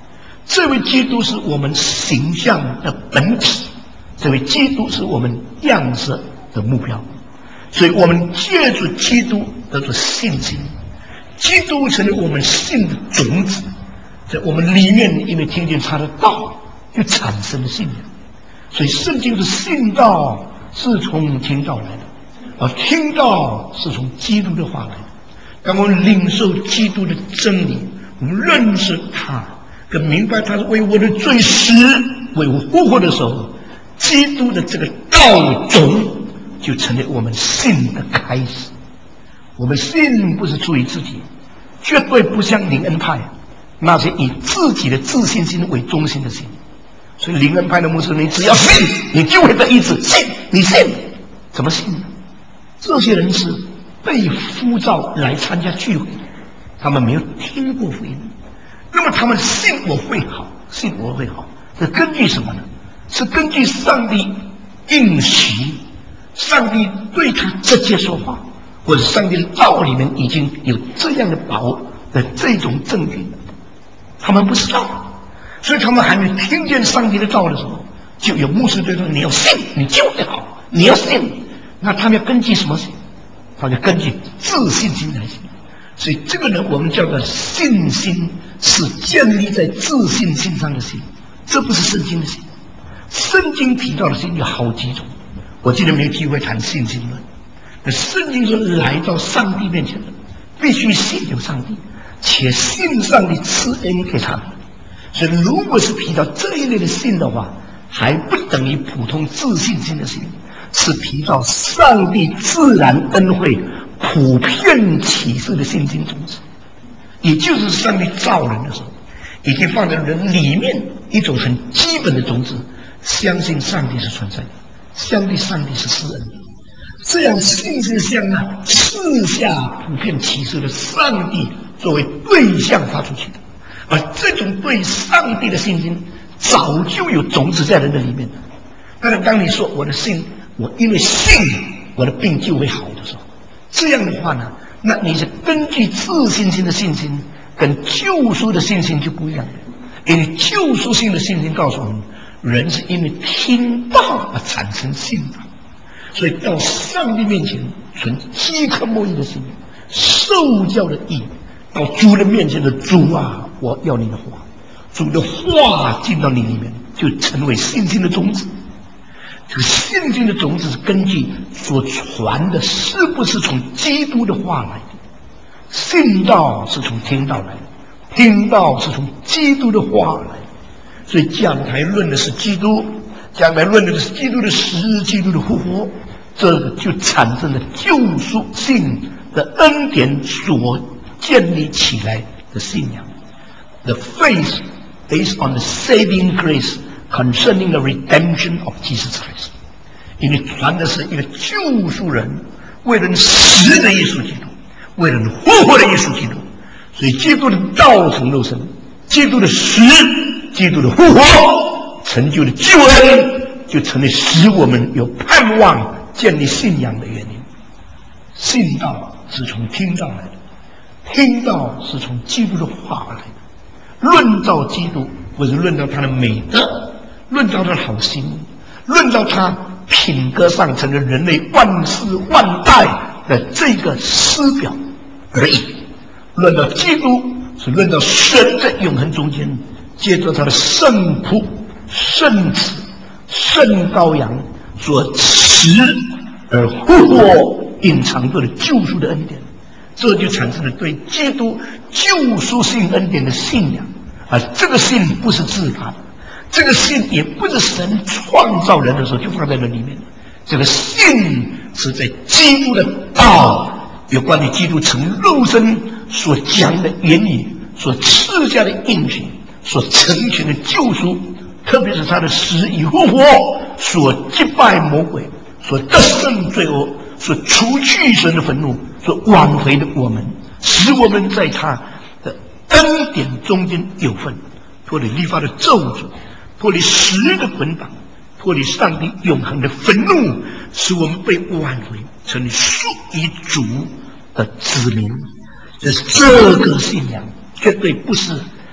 这位基督是我们形象的本体，这位基督是我们样式的目标。所以我们借助基督得到信心，基督成了我们信的种子，在我们里面因为听见他的道就产生了信仰。所以圣经的信道是从听道来的，而听道是从基督的话来的。当我们领受基督的真理，我们认识他，跟明白他是为我的罪死，为我复活的时候，基督的这个道种就成了我们信的开始。我们信不是出于自己，绝对不像灵恩派那些以自己的自信心为中心的信。所以灵恩派的牧师，你只要信，你就会得医治。信，你信，怎么信呢？这些人是被呼召来参加聚会，他们没有听过福音，那么他们信我会好，信我会好，是根据什么呢？是根据上帝应许，上帝对他直接说话，或者上帝的道里面已经有这样的把握的这种证据。他们不知道，所以他们还没听见上帝的道的时候，就有牧师对他说：“你要信，你就会好，你要信。”那他们要根据什么信？他们要根据自信心来信。所以这个呢，我们叫做信心是建立在自信心上的信，这不是圣经的信。圣经提到的信有好几种，我今天没有机会谈信心论。那圣经说来到上帝面前的，必须信有上帝，且信上帝赐恩给他们。所以如果是提到这一类的信的话，还不等于普通自信心的信，是提到上帝自然恩惠普遍启示的信心种子，也就是上帝造人的时候已经放在人里面一种很基本的种子，相信上帝是存在的，相信上帝是施恩的，这样信是向那赐下普遍启示的上帝作为对象发出去的。而这种对上帝的信心早就有种子在人的里面。但是当你说我的信，我因为信我的病就会好的时候，这样的话呢，那你是根据自信心的信心跟救赎的信心就不一样了。因为救赎性的信心告诉我们，人是因为听道而产生信的，所以到上帝面前存饥渴慕义的心，受教的义，到主人面前的主啊，我要你的话，主的话进到你里面，就成为信心的种子。这个信心的种子是根据所传的是不是从基督的话来的，信道是从听道来的，听道是从基督的话来的。所以讲台论的是基督，讲台论的是基督的死，基督的复活，这个就产生了救赎性的恩典所建立起来的信仰。The faith based on the saving grace concerning the redemption of Jesus Christ， 因为传的是一个救赎人，为人死的耶稣基督，为人复活的耶稣基督。所以基督的道成肉身，基督的死，基督的复活，成就的救恩，就成了使我们有盼望建立信仰的原因。信道是从听道来的，听道是从基督的话来的。论到基督，不是论到他的美德，论到他的好行，论到他品格上成了人类万世万代的这个师表而已。论到基督，是论到神在永恒中间，借着他的圣仆、圣子、圣羔羊所死而复活，隐藏着的救赎的恩典，这就产生了对基督救赎性恩典的信仰。而这个信不是自发的，这个信也不是神创造人的时候就放在那里面的，这个信是在基督的道，有关于基督成肉身所讲的言语，所赐下的应许，所成全的救赎，特别是他的死与复活所击败魔鬼，所得胜罪恶，所除去神的愤怒，所挽回的我们，使我们在他的恩典中间有份，脱离律法的咒诅，脱离死的捆绑，脱离上帝永恒的愤怒，使我们被挽回，成为属于主的子民。这这个信仰绝对不是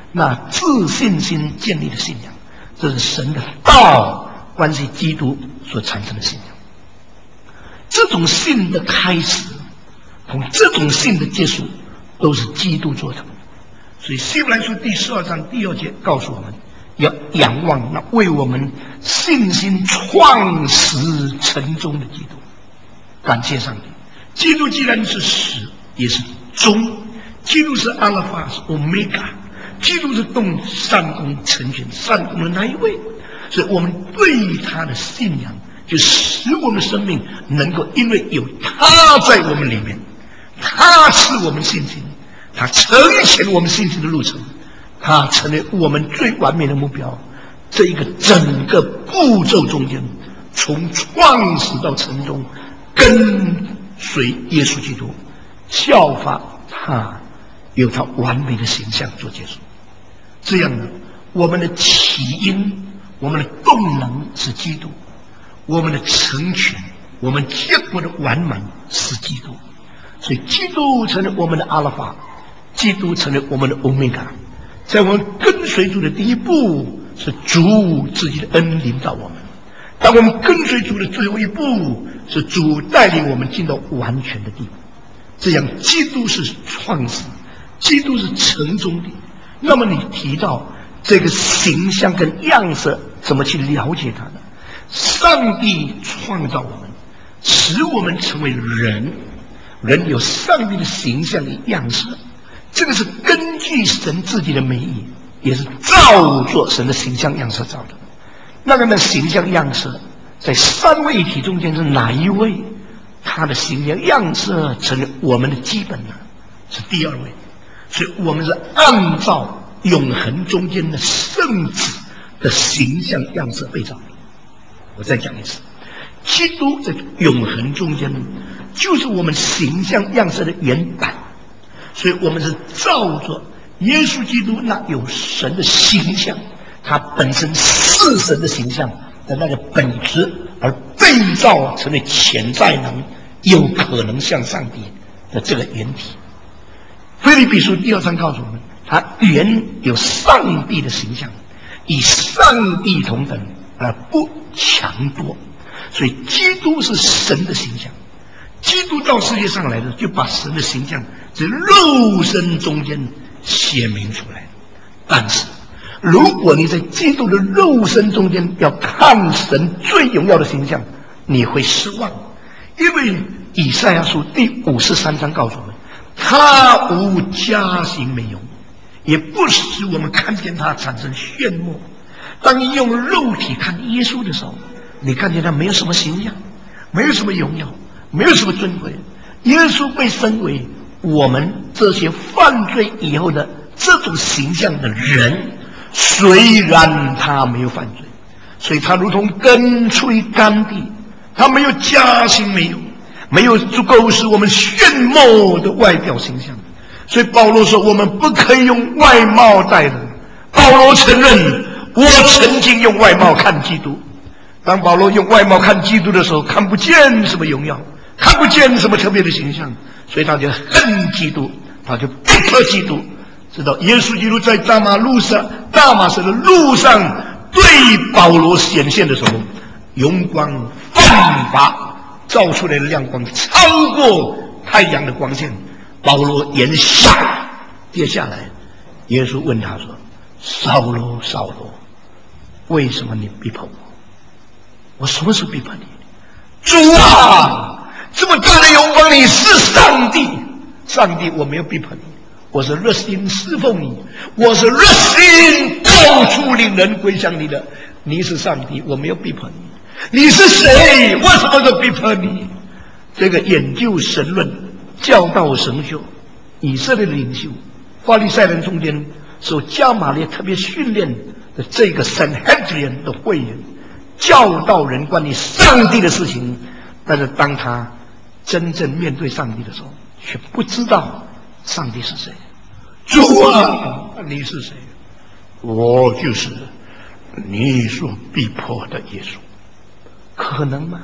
那自信心建立的信仰，这是神的道关系基督所产生的信仰。这种信的开始同这种信的结束都是基督做的。所以希伯来书第十二章第二节告诉我们，要仰望那为我们信心创始成终的基督。感谢上帝，基督既然是始也是终，基督是阿拉法是欧米伽，基督是动善功成全善功的那一位。所以我们对他的信仰就使我们生命能够因为有他在我们里面，他赐我们信心，他成全我们信心的路程，他成为我们最完美的目标。这一个整个步骤中间，从创始到成终，跟随耶稣基督，效法他，有他完美的形象做结束。这样呢，我们的起因，我们的动能是基督，我们的成全，我们结果的完满是基督。所以基督成为我们的阿拉法，基督成为我们的欧米伽。在我们跟随主的第一步，是主自己的恩领导我们；当我们跟随主的最后一步，是主带领我们进到完全的地步。这样基督是创始，基督是成终的。那么你提到这个形象跟样式，怎么去了解它呢？上帝创造我们，使我们成为人，人有上帝的形象的样式，这个是根据神自己的美意，也是照作神的形象样式造的。那个的形象样式在三位一体中间是哪一位？他的形象样式成为我们的基本呢？是第二位。所以我们是按照永恒中间的圣子的形象样式被造的。我再讲一次，基督在永恒中间就是我们形象样式的原版，所以我们是照着耶稣基督那有神的形象，他本身是神的形象的那个本质，而被造成为潜在能有可能像上帝的这个原体。腓立比书第二章告诉我们，他原有上帝的形象，与上帝同等而不强夺。所以基督是神的形象，基督到世界上来的，就把神的形象在肉身中间显明出来。但是如果你在基督的肉身中间要看神最荣耀的形象，你会失望。因为以赛亚书第五十三章告诉我们，他无佳形美容，也不使我们看见他产生炫目。当你用肉体看耶稣的时候，你看见他没有什么形象，没有什么荣耀，没有什么尊贵。耶稣被称为我们这些犯罪以后的这种形象的人，虽然他没有犯罪，所以他如同根吹干地，他没有佳形美容，没有足够使我们炫目的外表形象。所以保罗说，我们不可以用外貌待人。保罗承认，我曾经用外貌看基督。当保罗用外貌看基督的时候，看不见什么荣耀，看不见什么特别的形象，所以他就恨基督，他就逼迫基督。直到耶稣基督在大马路上大马士的路上对保罗显现的时候，荣光焕发，照出来的亮光超过太阳的光线，保罗眼下跌下来。耶稣问他说，扫罗扫罗，为什么你逼迫我？我什么时候逼迫你？主啊，这么大的荣光，你是上帝。上帝，我没有逼迫你，我是热心侍奉你，我是热心到处领人归向你的。你是上帝，我没有逼迫你。你是谁？为什么就逼迫你？这个研究神论、教导神学、以色列的领袖、法利赛人中间受加马列特别训练的这个圣黑德林的会员，教导人关于上帝的事情，但是当他真正面对上帝的时候，却不知道上帝是谁。主啊，你是谁？我就是你所逼迫的耶稣。可能吗？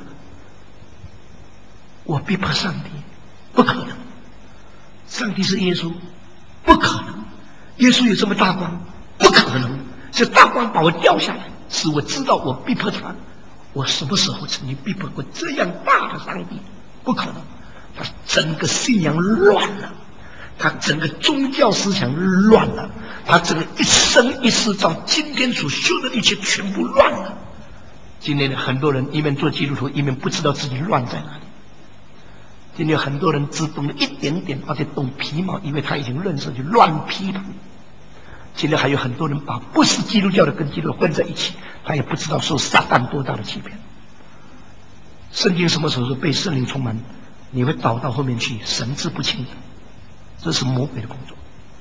我逼迫上帝？不可能。上帝是耶稣？不可能。耶稣有这么大光， 不可能。是大光把我掉下来，使我知道我逼迫他。我什么时候曾经逼迫过这样大的上帝？不可能。他整个信仰乱了，他整个宗教思想乱了，他整个一生一世到今天所修的一切全部乱了。今天的很多人一面做基督徒，一面不知道自己乱在哪里。今天很多人只懂了一点点，而且懂皮毛，因为他已经认识，就乱批判。今天还有很多人把不是基督教的跟基督教混在一起，他也不知道受撒旦多大的欺骗。圣经什么时候说被圣灵充满，你会倒到后面去，神志不清的，这是魔鬼的工作。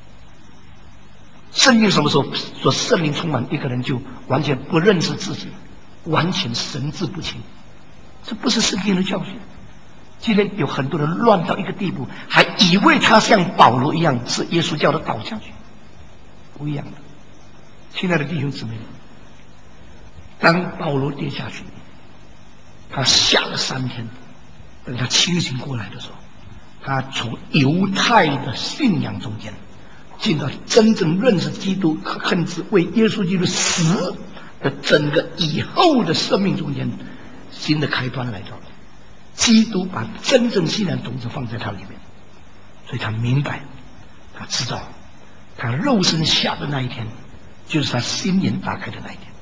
圣经什么时候说圣灵充满一个人就完全不认识自己，完全神志不清？这不是圣经的教训。今天有很多人乱到一个地步，还以为他像保罗一样是耶稣教的倒下去，不一样的。亲爱的弟兄姊妹，当保罗跌下去，他下了三天，等他清醒过来的时候，他从犹太的信仰中间进到真正认识基督，甚至为耶稣基督死的整个以后的生命中间，新的开端来到了。基督把真正信仰种子放在他里面，所以他明白，他知道，他肉身下的那一天，就是他心眼打开的那一天。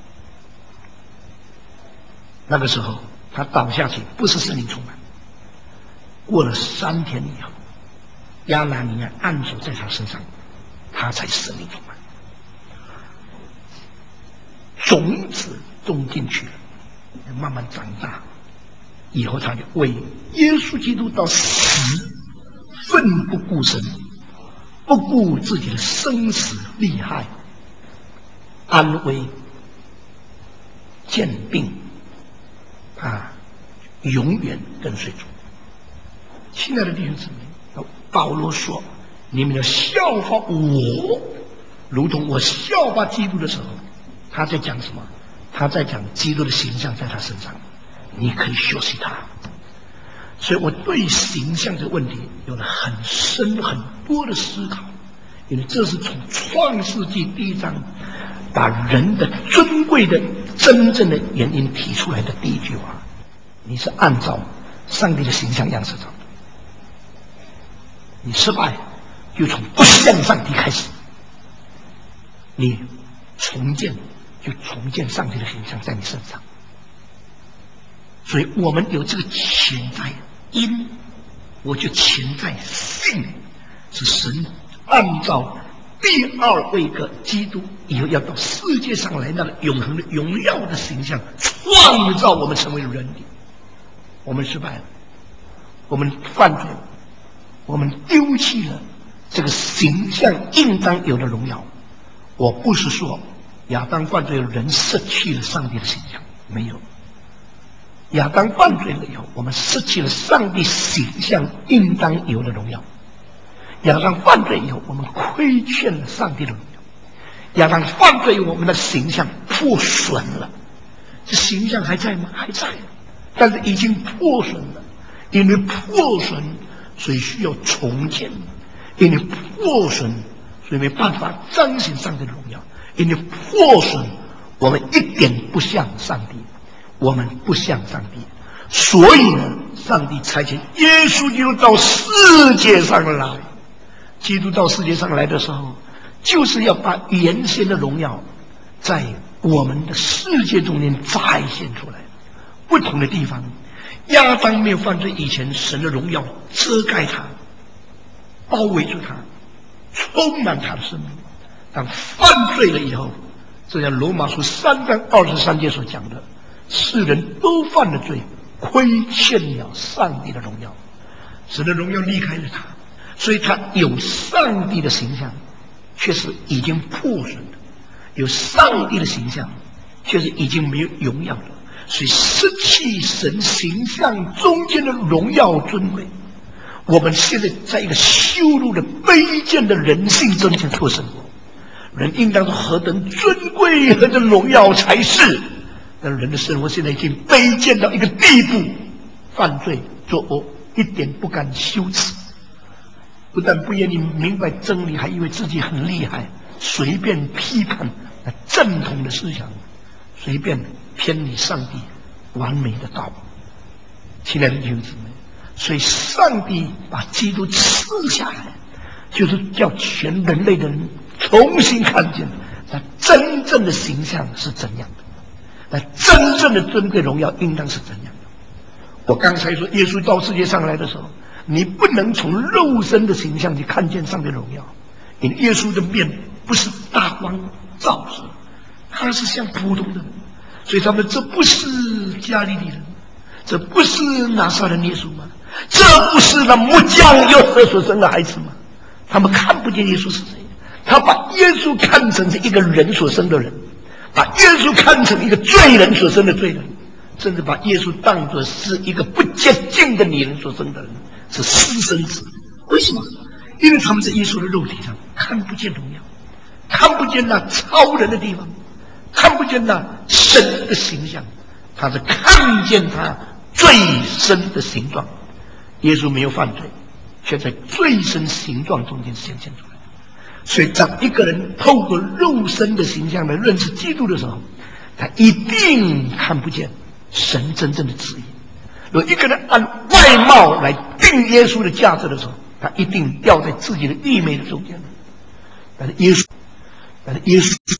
那个时候他倒下去，不是圣灵充满。过了三天以后，亚拿尼亚按手在他身上，他才圣灵充满。种子种进去了，慢慢长大。以后他就为耶稣基督到死奋不顾身，不顾自己的生死利害，安危健病啊，永远跟随主。亲爱的弟兄姊妹，保罗说：“你们要效法我，如同我效法基督的时候。”他在讲什么？他在讲基督的形象在他身上。你可以学习他。所以我对形象这个问题有了很深很多的思考，因为这是从创世纪第一章把人的尊贵的真正的原因提出来的第一句话。你是按照上帝的形象样式造的，你失败就从不像上帝开始，你重建就重建上帝的形象在你身上。所以我们有这个潜在因，我就潜在性，是神按照第二位格基督以后要到世界上来那个永恒的荣耀的形象，创造我们成为人的。我们失败了，我们犯罪了，我们丢弃了这个形象应当有的荣耀。我不是说亚当犯罪了，人失去了上帝的形象，没有。亚当犯罪了以后，我们失去了上帝形象应当有的荣耀。亚当犯罪以后，我们亏欠了上帝的荣耀。亚当犯罪以后，我们的形象破损了。这形象还在吗？还在，但是已经破损了。因为破损，所以需要重建；因为破损，所以没办法彰显上帝的荣耀；因为破损，我们一点不像上帝。我们不像上帝，所以呢，上帝差遣耶稣基督到世界上来。基督到世界上来的时候，就是要把原先的荣耀在我们的世界中间再现出来。不同的地方，亚当没有犯罪以前，神的荣耀遮盖他，包围住他，充满他的生命。当犯罪了以后，这像罗马书三章二十三节所讲的，世人都犯了罪，亏欠了上帝的荣耀，神的荣耀离开了他，所以他有上帝的形象，却是已经破损的；有上帝的形象，却是已经没有荣耀了。所以失去神形象中间的荣耀尊贵，我们现在在一个羞辱的卑贱的人性中间过生活。人应当是何等尊贵何等荣耀才是，但人的生活现在已经卑贱到一个地步，犯罪作恶一点不敢羞耻，不但不愿意明白真理，还以为自己很厉害， 随便批判那正统的思想，随便偏离上帝完美的道。亲爱的弟兄姊妹，所以上帝把基督赐下来，就是叫全人类的人重新看见那真正的形象是怎样的，那真正的尊贵荣耀应当是怎样的。我刚才说耶稣到世界上来的时候，你不能从肉身的形象去看见上帝荣耀，因为耶稣的面不是大光照射，他是像普通的人，所以他们这不是加利利人，这不是拿撒勒耶稣吗？这不是那木匠约瑟所生的孩子吗？他们看不见耶稣是谁，他把耶稣看成是一个人所生的人，把耶稣看成一个罪人所生的罪人，甚至把耶稣当作是一个不洁净的女人所生的人，是私生子。为什么？因为他们在耶稣的肉体上看不见荣耀，看不见那超人的地方，看不见那神的形象，他是看见他罪身的形状。耶稣没有犯罪，却在罪身形状中间显现出来。所以当一个人透过肉身的形象来认识基督的时候，他一定看不见神真正的旨意。如果一个人按外貌来定耶稣的价值的时候，他一定掉在自己的愚昧的中间。但是耶稣，但是耶稣